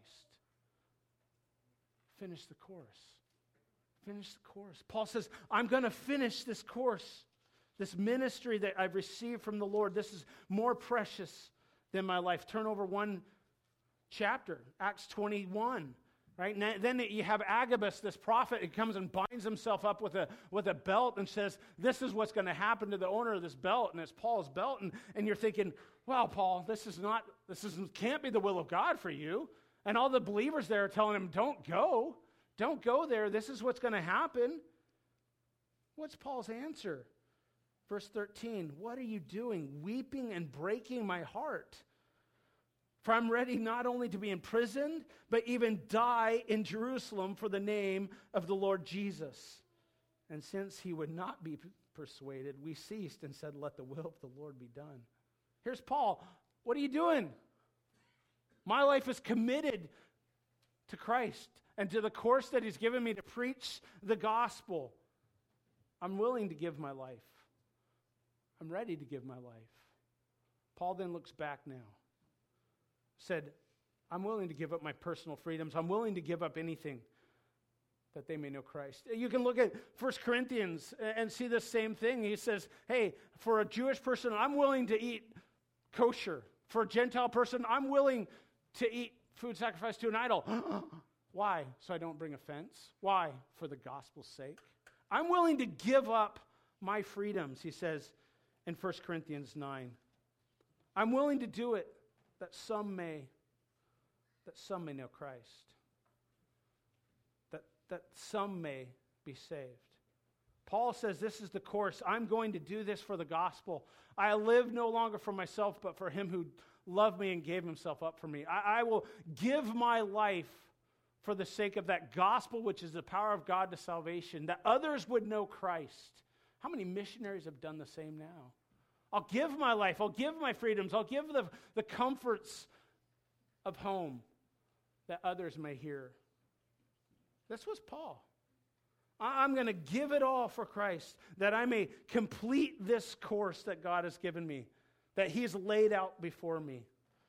Finish the course. Finish the course. Paul says, I'm going to finish this course. This ministry that I've received from the Lord. This is more precious than my life. Turn over one chapter, Acts 21. Right? And then you have Agabus, this prophet, who comes and binds himself up with a belt and says, this is what's going to happen to the owner of this belt, and it's Paul's belt. And you're thinking, well, Paul, this can't be the will of God for you. And all the believers there are telling him, don't go there. This is what's going to happen. What's Paul's answer? Verse 13, what are you doing, weeping and breaking my heart? For I'm ready not only to be imprisoned, but even die in Jerusalem for the name of the Lord Jesus. And since he would not be persuaded, we ceased and said, let the will of the Lord be done. Here's Paul. What are you doing? My life is committed to Christ and to the course that he's given me to preach the gospel. I'm willing to give my life. I'm ready to give my life. Paul then looks back now. Said, I'm willing to give up my personal freedoms. I'm willing to give up anything that they may know Christ. You can look at 1 Corinthians and see the same thing. He says, hey, for a Jewish person, I'm willing to eat kosher. For a Gentile person, I'm willing to eat food sacrificed to an idol. Why? So I don't bring offense. Why? For the gospel's sake. I'm willing to give up my freedoms, he says in 1 Corinthians 9. I'm willing to do it that some may know Christ, that some may be saved. Paul says this is the course. I'm going to do this for the gospel. I live no longer for myself, but for him who loved me and gave himself up for me. I will give my life for the sake of that gospel, which is the power of God to salvation, that others would know Christ. How many missionaries have done the same now? I'll give my life. I'll give my freedoms. I'll give the comforts of home that others may hear. This was Paul. I'm going to give it all for Christ, that I may complete this course that God has given me, that he's laid out before me.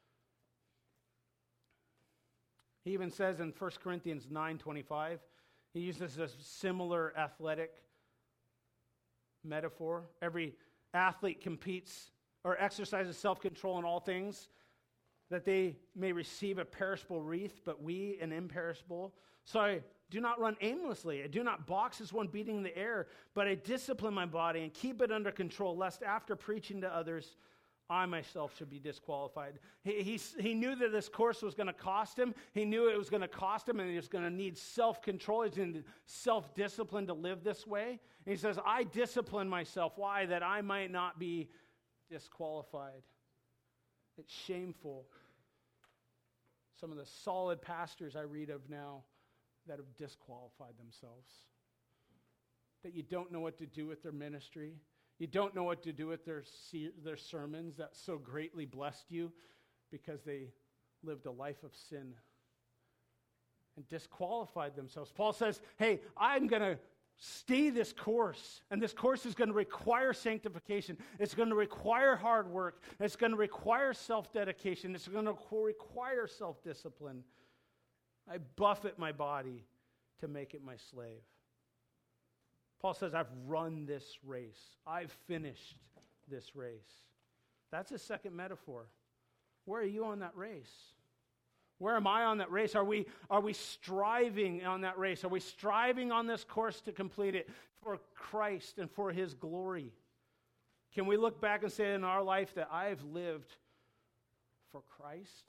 He even says in 1 Corinthians 9:25, he uses a similar athletic metaphor. Every athlete competes or exercises self-control in all things, that they may receive a perishable wreath, but we an imperishable. So I do not run aimlessly. I do not box as one beating the air, but I discipline my body and keep it under control, lest after preaching to others, I myself should be disqualified. He knew that this course was going to cost him. He knew it was going to cost him, and he was going to need self-control. He's going to need self-discipline to live this way. And he says, I discipline myself. Why? That I might not be disqualified. It's shameful. Some of the solid pastors I read of now that have disqualified themselves. That you don't know what to do with their ministry. You don't know what to do with their sermons that so greatly blessed you because they lived a life of sin and disqualified themselves. Paul says, hey, I'm going to stay this course, and this course is going to require sanctification. It's going to require hard work. It's going to require self-dedication. It's going to require self-discipline. I buffet my body to make it my slave. Paul says, I've run this race. I've finished this race. That's a second metaphor. Where are you on that race? Where am I on that race? Are we striving on that race? Are we striving on this course to complete it for Christ and for His glory? Can we look back and say in our life that I've lived for Christ?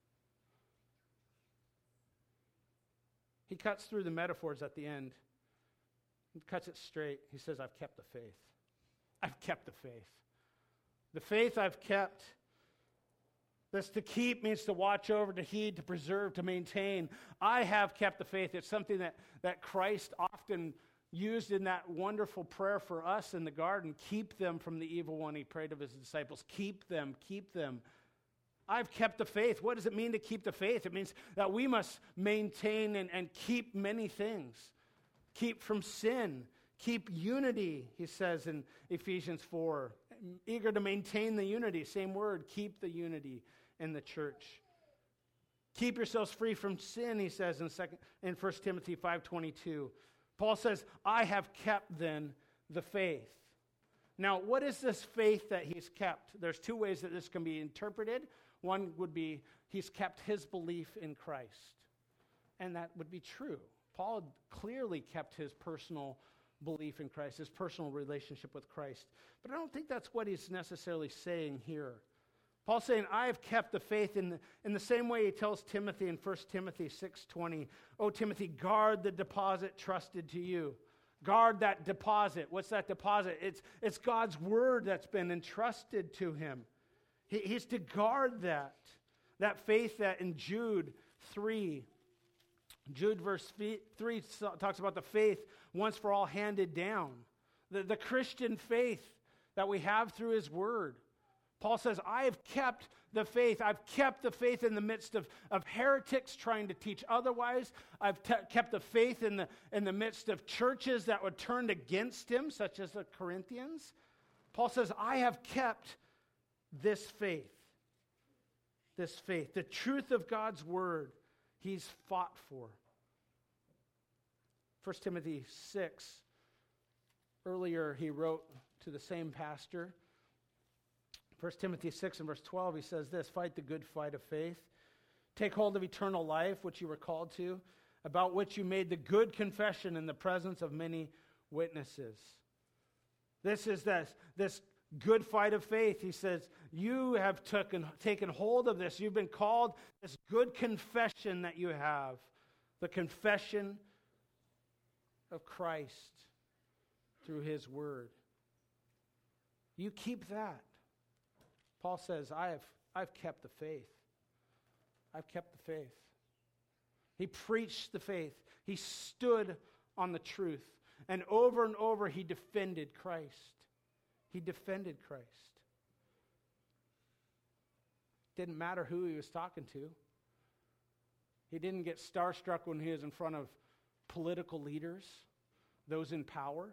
He cuts through the metaphors at the end. He cuts it straight. He says, I've kept the faith. I've kept the faith. The faith I've kept. This to keep means to watch over, to heed, to preserve, to maintain. I have kept the faith. It's something that Christ often used in that wonderful prayer for us in the garden. Keep them from the evil one, He prayed of His disciples. Keep them, keep them. I've kept the faith. What does it mean to keep the faith? It means that we must maintain and keep many things. Keep from sin. Keep unity, he says in Ephesians 4. Eager to maintain the unity. Same word, keep the unity in the church. Keep yourselves free from sin, he says in 1 Timothy 5:22. Paul says, I have kept then the faith. Now, what is this faith that he's kept? There's two ways that this can be interpreted. One would be he's kept his belief in Christ. And that would be true. Paul clearly kept his personal belief in Christ, his personal relationship with Christ. But I don't think that's what he's necessarily saying here. Paul's saying, I have kept the faith in the same way he tells Timothy in 1 Timothy 6:20. Oh, Timothy, guard the deposit trusted to you. Guard that deposit. What's that deposit? It's God's word that's been entrusted to him. He's to guard that. That faith that in Jude 3, Jude verse 3 talks about the faith once for all handed down. The Christian faith that we have through his word. Paul says, I have kept the faith. I've kept the faith in the midst of heretics trying to teach otherwise. I've kept the faith in the midst of churches that were turned against him, such as the Corinthians. Paul says, I have kept this faith. This faith. The truth of God's word. He's fought for. 1 Timothy 6, earlier he wrote to the same pastor. 1 Timothy 6 and verse 12, he says this, fight the good fight of faith. Take hold of eternal life, which you were called to, about which you made the good confession in the presence of many witnesses. This is this good fight of faith. He says, you have taken hold of this. You've been called this good confession that you have. The confession of Christ through his word. You keep that. Paul says, I've kept the faith. I've kept the faith. He preached the faith. He stood on the truth. And over he defended Christ. He defended Christ. Didn't matter who he was talking to. He didn't get starstruck when he was in front of political leaders, those in power.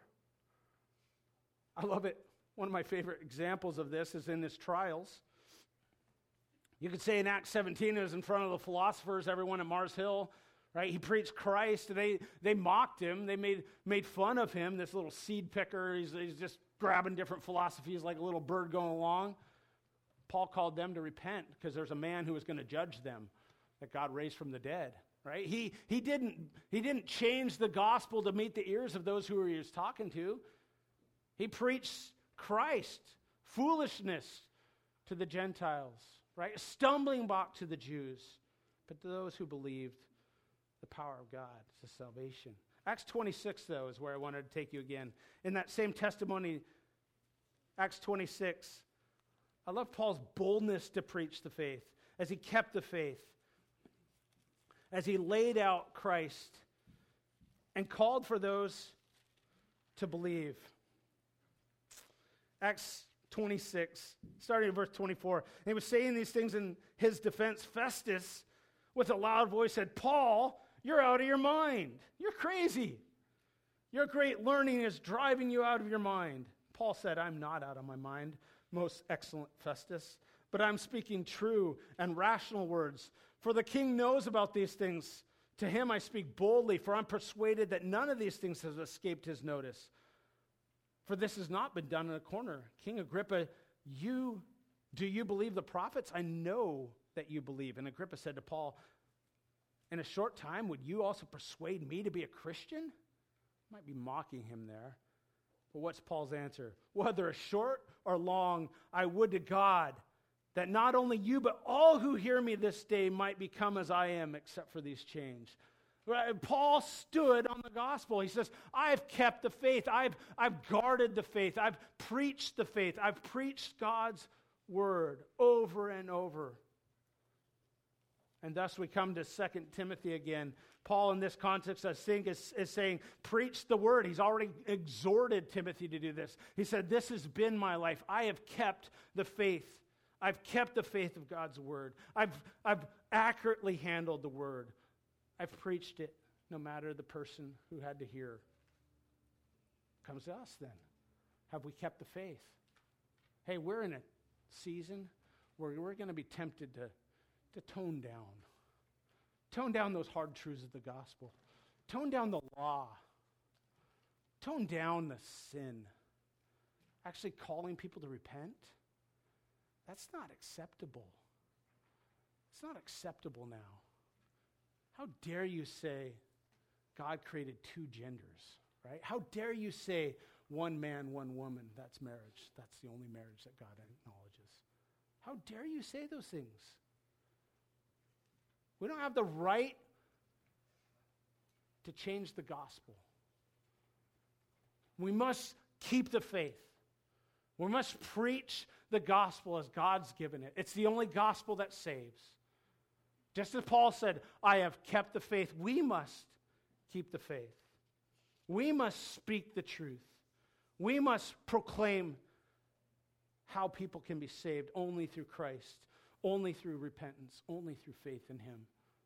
I love it. One of my favorite examples of this is in his trials. You could say in Acts 17, it was in front of the philosophers, everyone at Mars Hill, right? He preached Christ, and they mocked him. They made fun of him, this little seed picker. He's just grabbing different philosophies like a little bird going along. Paul called them to repent because there's a man who was going to judge them that God raised from the dead, right? He didn't change the gospel to meet the ears of those who he was talking to. He preached Christ, foolishness to the Gentiles, right? A stumbling block to the Jews, but to those who believed, the power of God to salvation. Acts 26, though, is where I wanted to take you again. In that same testimony, Acts 26, I love Paul's boldness to preach the faith, as he kept the faith, as he laid out Christ and called for those to believe. Acts 26, starting in verse 24. And he was saying these things in his defense. Festus, with a loud voice, said, "Paul, you're out of your mind. You're crazy. Your great learning is driving you out of your mind." Paul said, "I'm not out of my mind, most excellent Festus, but I'm speaking true and rational words. For the king knows about these things. To him I speak boldly, for I'm persuaded that none of these things has escaped his notice. For this has not been done in a corner. King Agrippa, do you believe the prophets? I know that you believe." And Agrippa said to Paul, "In a short time, would you also persuade me to be a Christian?" Might be mocking him there. But what's Paul's answer? "Whether short or long, I would to God that not only you, but all who hear me this day might become as I am, except for these chains." Paul stood on the gospel. He says, "I've kept the faith. I've guarded the faith. I've preached the faith. I've preached God's word over and over." And thus we come to 2 Timothy again. Paul, in this context, I think, is saying, preach the word. He's already exhorted Timothy to do this. He said, "This has been my life. I have kept the faith. I've kept the faith of God's word. I've accurately handled the word. I've preached it, no matter the person who had to hear." Comes to us then. Have we kept the faith? Hey, we're in a season where we're going to be tempted to tone down. Tone down those hard truths of the gospel. Tone down the law. Tone down the sin. Actually calling people to repent. That's not acceptable. It's not acceptable now. How dare you say God created two genders, right? How dare you say one man, one woman? That's marriage. That's the only marriage that God acknowledges. How dare you say those things? We don't have the right to change the gospel. We must keep the faith. We must preach the gospel as God's given it. It's the only gospel that saves. Just as Paul said, "I have kept the faith," we must keep the faith. We must speak the truth. We must proclaim how people can be saved only through Christ, only through repentance, only through faith in him.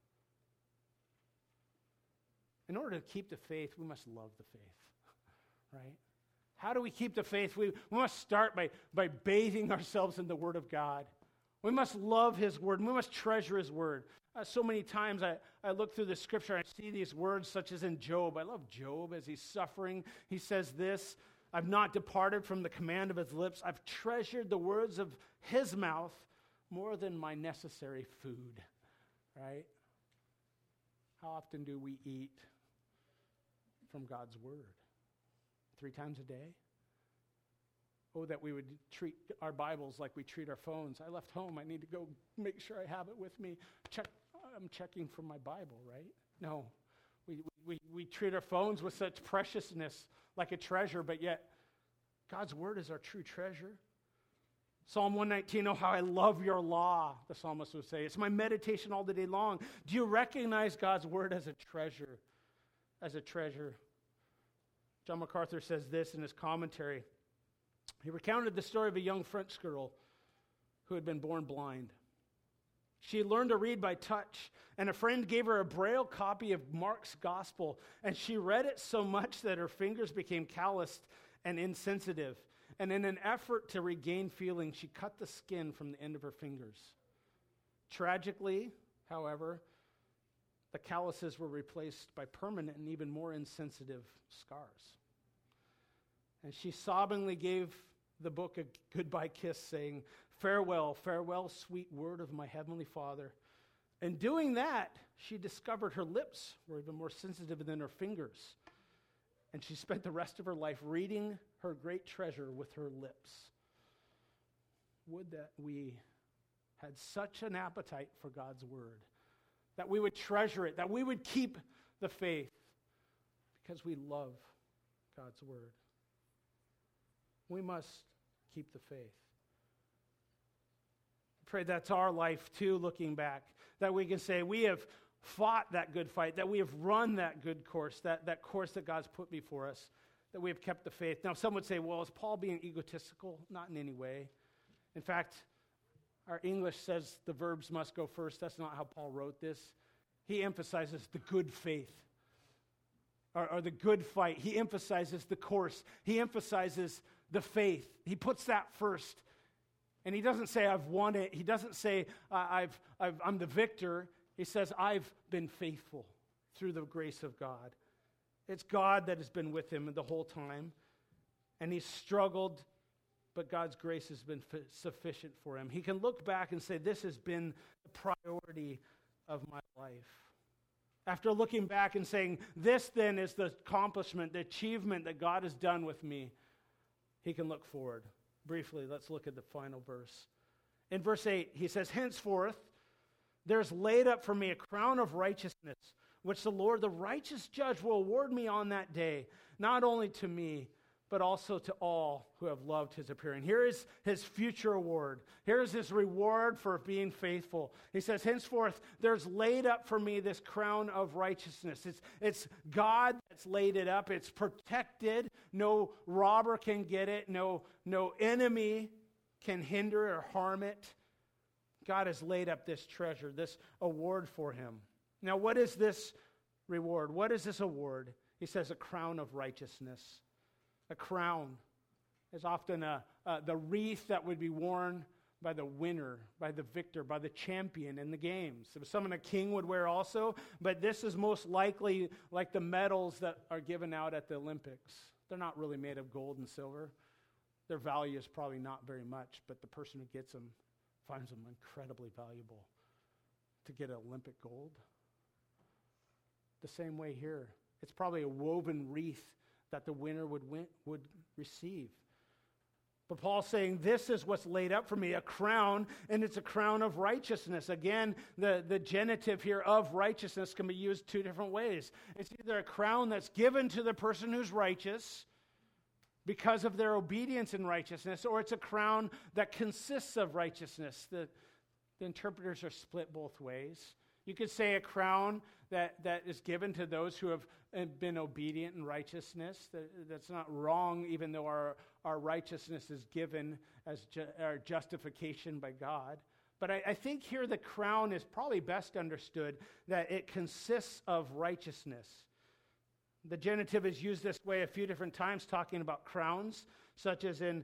In order to keep the faith, we must love the faith, right? How do we keep the faith? We must start by bathing ourselves in the Word of God. We must love His Word. We must treasure His Word. So many times I look through the Scripture and I see these words such as in Job. I love Job as he's suffering. He says this, "I've not departed from the command of His lips. I've treasured the words of His mouth more than my necessary food." Right? How often do we eat from God's Word? 3 times a day? Oh, that we would treat our Bibles like we treat our phones. I left home. I need to go make sure I have it with me. I'm checking for my Bible, right? No. We treat our phones with such preciousness, like a treasure, but yet God's Word is our true treasure. Psalm 119, "Oh, how I love your law," the psalmist would say. "It's my meditation all the day long." Do you recognize God's Word as a treasure? As a treasure. John MacArthur says this in his commentary. He recounted the story of a young French girl who had been born blind. She learned to read by touch, and a friend gave her a Braille copy of Mark's Gospel, and she read it so much that her fingers became calloused and insensitive. And in an effort to regain feeling, she cut the skin from the end of her fingers. Tragically, however, the calluses were replaced by permanent and even more insensitive scars. And she sobbingly gave the book a goodbye kiss, saying, "Farewell, farewell, sweet word of my heavenly Father." In doing that, she discovered her lips were even more sensitive than her fingers. And she spent the rest of her life reading her great treasure with her lips. would that we had such an appetite for God's word, that we would treasure it, that we would keep the faith because we love God's word. We must keep the faith. I pray that's our life too, looking back, that we can say we have fought that good fight, that we have run that good course, that course that God's put before us, that we have kept the faith. Now, some would say, well, is Paul being egotistical? Not in any way. In fact, our English says the verbs must go first. That's not how Paul wrote this. He emphasizes the good faith or the good fight. He emphasizes the course. He emphasizes the faith. He puts that first. And he doesn't say, I've won it. He doesn't say, I'm the victor. He says, I've been faithful through the grace of God. It's God that has been with him the whole time. And he's struggled, but God's grace has been sufficient for him. He can look back and say, this has been the priority of my life. After looking back and saying, this then is the accomplishment, the achievement that God has done with me, he can look forward. Briefly, let's look at the final verse. In verse 8, he says, henceforth, there's laid up for me a crown of righteousness, which the Lord, the righteous judge, will award me on that day, not only to me, but also to all who have loved his appearing. Here is his future award. Here is his reward for being faithful. He says, henceforth, there's laid up for me this crown of righteousness. It's God that's laid it up. It's protected. No robber can get it. No enemy can hinder or harm it. God has laid up this treasure, this award for him. Now, what is this reward? What is this award? He says a crown of righteousness. A crown is often the wreath that would be worn by the winner, by the victor, by the champion in the games. It was something a king would wear also, but this is most likely like the medals that are given out at the Olympics. They're not really made of gold and silver. Their value is probably not very much, but the person who gets them finds them incredibly valuable. To get an Olympic gold, the same way here. It's probably a woven wreath that the winner would receive. But Paul's saying, this is what's laid up for me, a crown, and it's a crown of righteousness. Again, the genitive here of righteousness can be used two different ways. It's either a crown that's given to the person who's righteous because of their obedience in righteousness, or it's a crown that consists of righteousness. The interpreters are split both ways. You could say a crown that is given to those who have been obedient in righteousness. That's not wrong, even though our righteousness is given as our justification by God. But I think here the crown is probably best understood that it consists of righteousness. The genitive is used this way a few different times, talking about crowns, such as in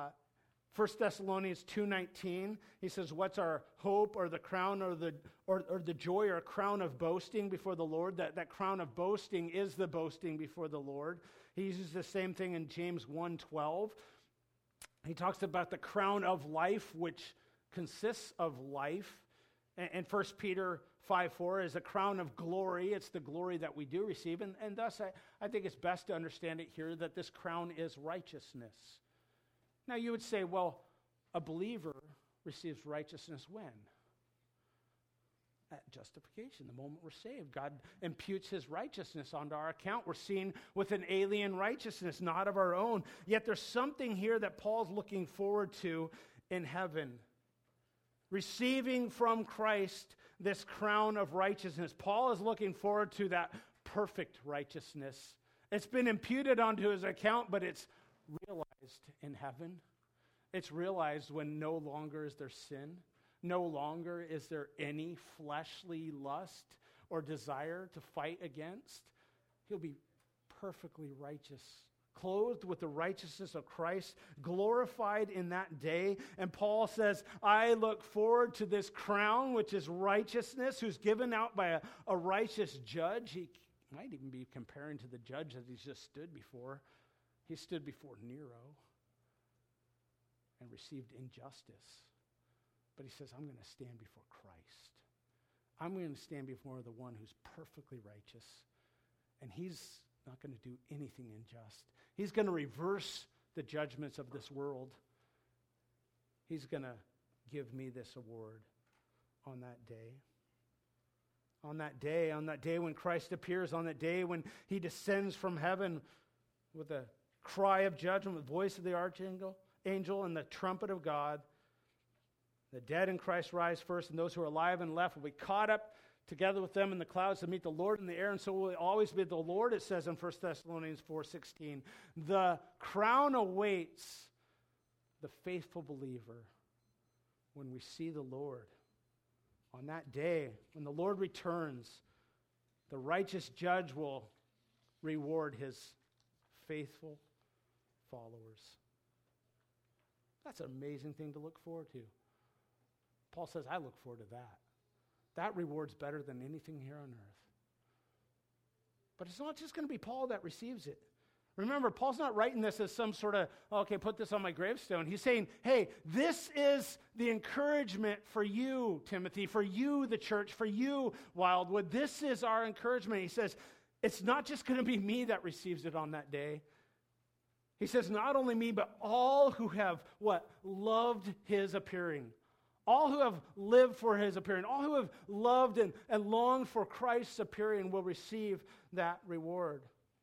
1 Thessalonians 2:19, he says, what's our hope or the crown or the joy or crown of boasting before the Lord? That crown of boasting is the boasting before the Lord. He uses the same thing in James 1:12. He talks about the crown of life, which consists of life. And 1 Peter 5:4 is a crown of glory. It's the glory that we do receive. And thus, I think it's best to understand it here that this crown is righteousness. Now, you would say, well, a believer receives righteousness when? At justification, the moment we're saved. God imputes his righteousness onto our account. We're seen with an alien righteousness, not of our own. Yet there's something here that Paul's looking forward to in heaven. Receiving from Christ this crown of righteousness. Paul is looking forward to that perfect righteousness. It's been imputed onto his account, but it's realized in heaven. It's realized when no longer is there sin, no longer is there any fleshly lust or desire to fight against. He'll be perfectly righteous, clothed with the righteousness of Christ, glorified in that day. And Paul says, I look forward to this crown, which is righteousness, who's given out by a righteous judge. He might even be comparing to the judge that he's just stood before. He stood before Nero and received injustice. But he says, I'm going to stand before Christ. I'm going to stand before the one who's perfectly righteous. And he's not going to do anything unjust. He's going to reverse the judgments of this world. He's going to give me this award on that day. On that day when Christ appears, on that day when he descends from heaven with a cry of judgment, with the voice of the archangel and the trumpet of God. The dead in Christ rise first, and those who are alive and left will be caught up together with them in the clouds to meet the Lord in the air, and so will always be the Lord, it says in 1 Thessalonians 4:16. The crown awaits the faithful believer when we see the Lord. On that day, when the Lord returns, the righteous judge will reward his faithful followers. That's an amazing thing to look forward to. Paul says, I look forward to that. That reward's better than anything here on earth. But it's not just going to be Paul that receives it. Remember, Paul's not writing this as some sort of, okay, put this on my gravestone. He's saying, hey, this is the encouragement for you, Timothy, for you, the church, for you, Wildwood. This is our encouragement. He says, it's not just going to be me that receives it on that day. He says, not only me, but all who have, what? Loved his appearing. All who have lived for his appearing. All who have loved and longed for Christ's appearing will receive that reward.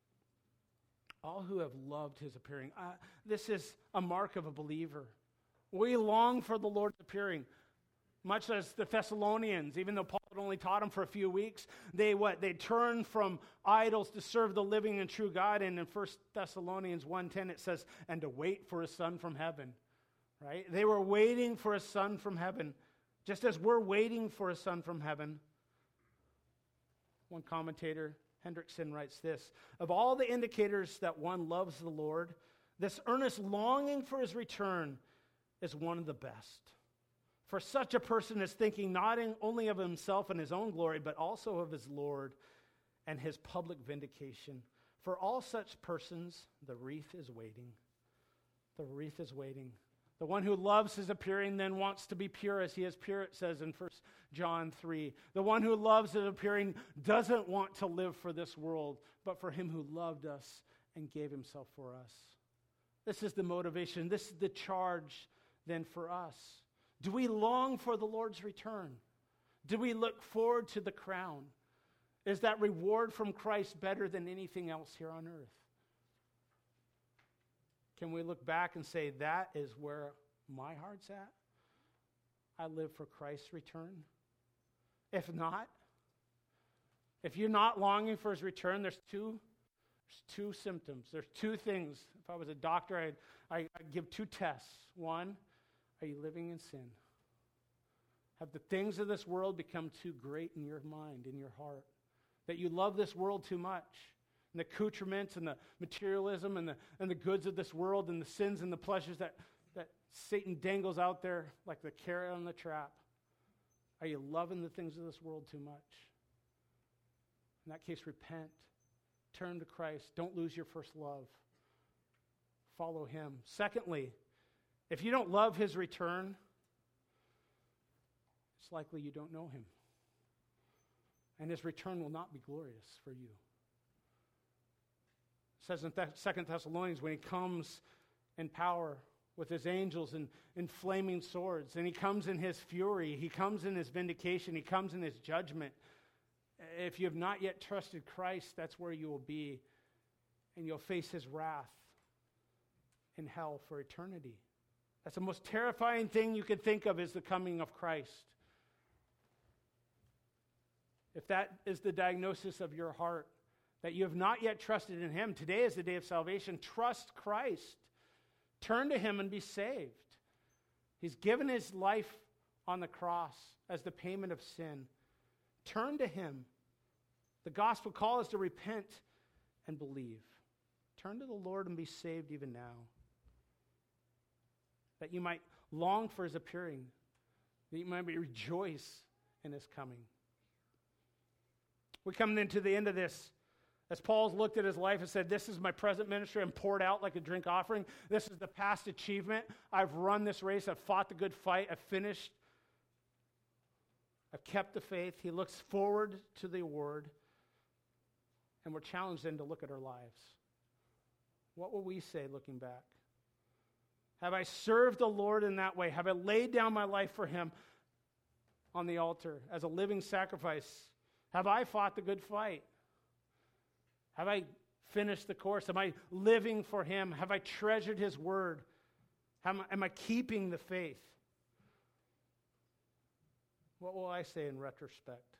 All who have loved his appearing. This is a mark of a believer. We long for the Lord's appearing. Much as the Thessalonians, even though Paul had only taught them for a few weeks, they turned from idols to serve the living and true God. And in 1 Thessalonians 1:10 it says, and to wait for a son from heaven. Right? They were waiting for a son from heaven, just as we're waiting for a son from heaven. One commentator, Hendrickson, writes this: of all the indicators that one loves the Lord, this earnest longing for his return is one of the best. For such a person is thinking not only of himself and his own glory, but also of his Lord and his public vindication. For all such persons, the wreath is waiting. The wreath is waiting. The one who loves his appearing then wants to be pure as he is pure, it says in 1 John 3. The one who loves his appearing doesn't want to live for this world, but for him who loved us and gave himself for us. This is the motivation. This is the charge then for us. Do we long for the Lord's return? Do we look forward to the crown? Is that reward from Christ better than anything else here on earth? Can we look back and say, that is where my heart's at? I live for Christ's return. If not, if you're not longing for his return, there's two symptoms. There's two things. If I was a doctor, I'd give two tests. One, are you living in sin? Have the things of this world become too great in your mind, in your heart? That you love this world too much? And the accoutrements and the materialism and the goods of this world and the sins and the pleasures that Satan dangles out there like the carrot on the trap. Are you loving the things of this world too much? In that case, repent. Turn to Christ. Don't lose your first love. Follow him. Secondly, if you don't love his return, it's likely you don't know him. And his return will not be glorious for you. It says in 2 Thessalonians, when he comes in power with his angels and in flaming swords, and he comes in his fury, he comes in his vindication, he comes in his judgment. If you have not yet trusted Christ, that's where you will be, and you'll face his wrath in hell for eternity. That's the most terrifying thing you could think of, is the coming of Christ. If that is the diagnosis of your heart, that you have not yet trusted in him, today is the day of salvation. Trust Christ. Turn to him and be saved. He's given his life on the cross as the payment of sin. Turn to him. The gospel call is to repent and believe. Turn to the Lord and be saved even now, that you might long for his appearing, that you might rejoice in his coming. We come then to the end of this. As Paul's looked at his life and said, this is my present ministry, I'm poured out like a drink offering. This is the past achievement. I've run this race. I've fought the good fight. I've finished. I've kept the faith. He looks forward to the award. And we're challenged then to look at our lives. What will we say looking back? Have I served the Lord in that way? Have I laid down my life for him on the altar as a living sacrifice? Have I fought the good fight? Have I finished the course? Am I living for him? Have I treasured his word? Am I keeping the faith? What will I say in retrospect?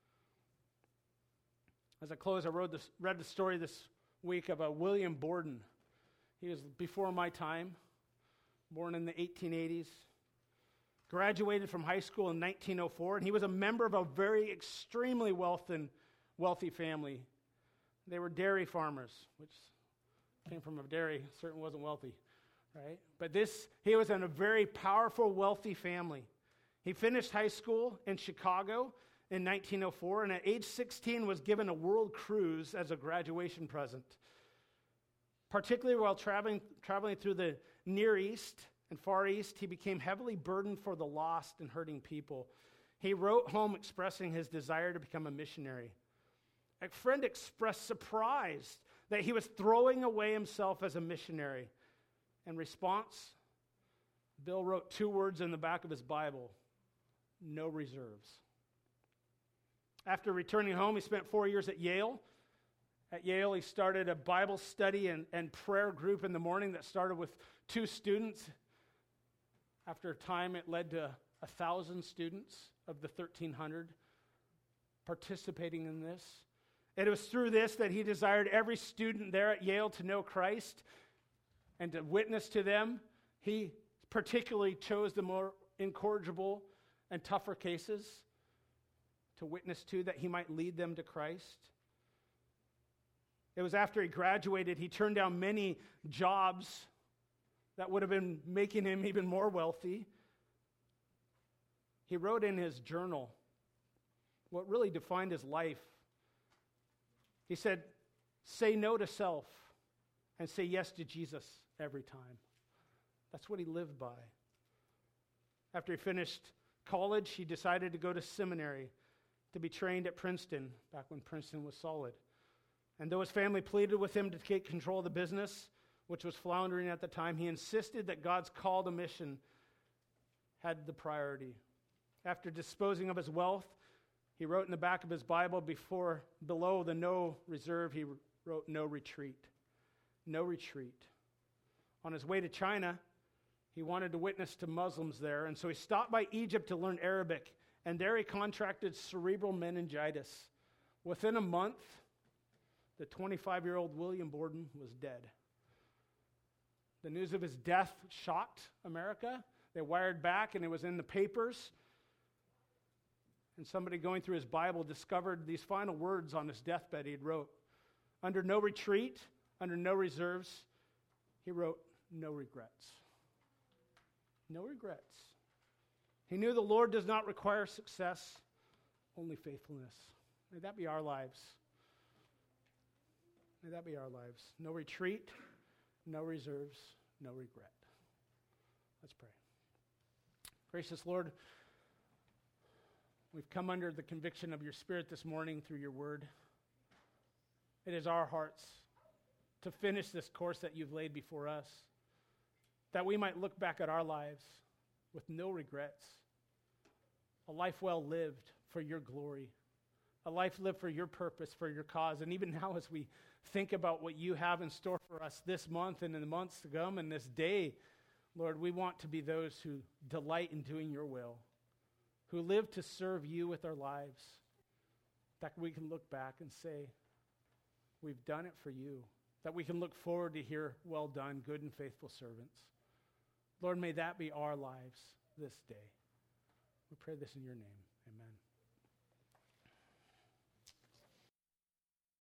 As I close, I read the story this week of a William Borden. He was before my time, born in the 1880s. Graduated from high school in 1904, and he was a member of a very extremely wealthy family. They were dairy farmers, which came from a dairy, certainly wasn't wealthy, right? But he was in a very powerful, wealthy family. He finished high school in Chicago in 1904, and at age 16 was given a world cruise as a graduation present. Particularly while traveling through the Near East and Far East, he became heavily burdened for the lost and hurting people. He wrote home expressing his desire to become a missionary. A friend expressed surprise that he was throwing away himself as a missionary. In response, Bill wrote 2 words in the back of his Bible: no reserves. After returning home, he spent 4 years at Yale. At Yale, he started a Bible study and prayer group in the morning that started with 2 students. After a time, it led to 1,000 students of the 1,300 participating in this. It was through this that he desired every student there at Yale to know Christ and to witness to them. He particularly chose the more incorrigible and tougher cases to witness to, that he might lead them to Christ. It was after he graduated, he turned down many jobs that would have been making him even more wealthy. He wrote in his journal what really defined his life. He said, say no to self and say yes to Jesus every time. That's what he lived by. After he finished college, he decided to go to seminary to be trained at Princeton, back when Princeton was solid. And though his family pleaded with him to take control of the business, which was floundering at the time, he insisted that God's call to mission had the priority. After disposing of his wealth, he wrote in the back of his Bible below the no reserve, he wrote no retreat. No retreat. On his way to China, he wanted to witness to Muslims there, and so he stopped by Egypt to learn Arabic, and there he contracted cerebral meningitis. Within a month, the 25-year-old William Borden was dead. The news of his death shocked America. They wired back, and it was in the papers. And somebody going through his Bible discovered these final words on his deathbed he had wrote. Under no retreat, under no reserves, he wrote, no regrets. No regrets. He knew the Lord does not require success, only faithfulness. May that be our lives. May that be our lives. No retreat, no reserves, no regret. Let's pray. Gracious Lord, we've come under the conviction of your Spirit this morning through your word. It is our hearts to finish this course that you've laid before us, that we might look back at our lives with no regrets, a life well lived for your glory, a life lived for your purpose, for your cause. And even now, as we think about what you have in store for us this month and in the months to come and this day, Lord, we want to be those who delight in doing your will, who live to serve you with our lives, that we can look back and say, we've done it for you, that we can look forward to hear, well done, good and faithful servants. Lord, may that be our lives this day. We pray this in your name.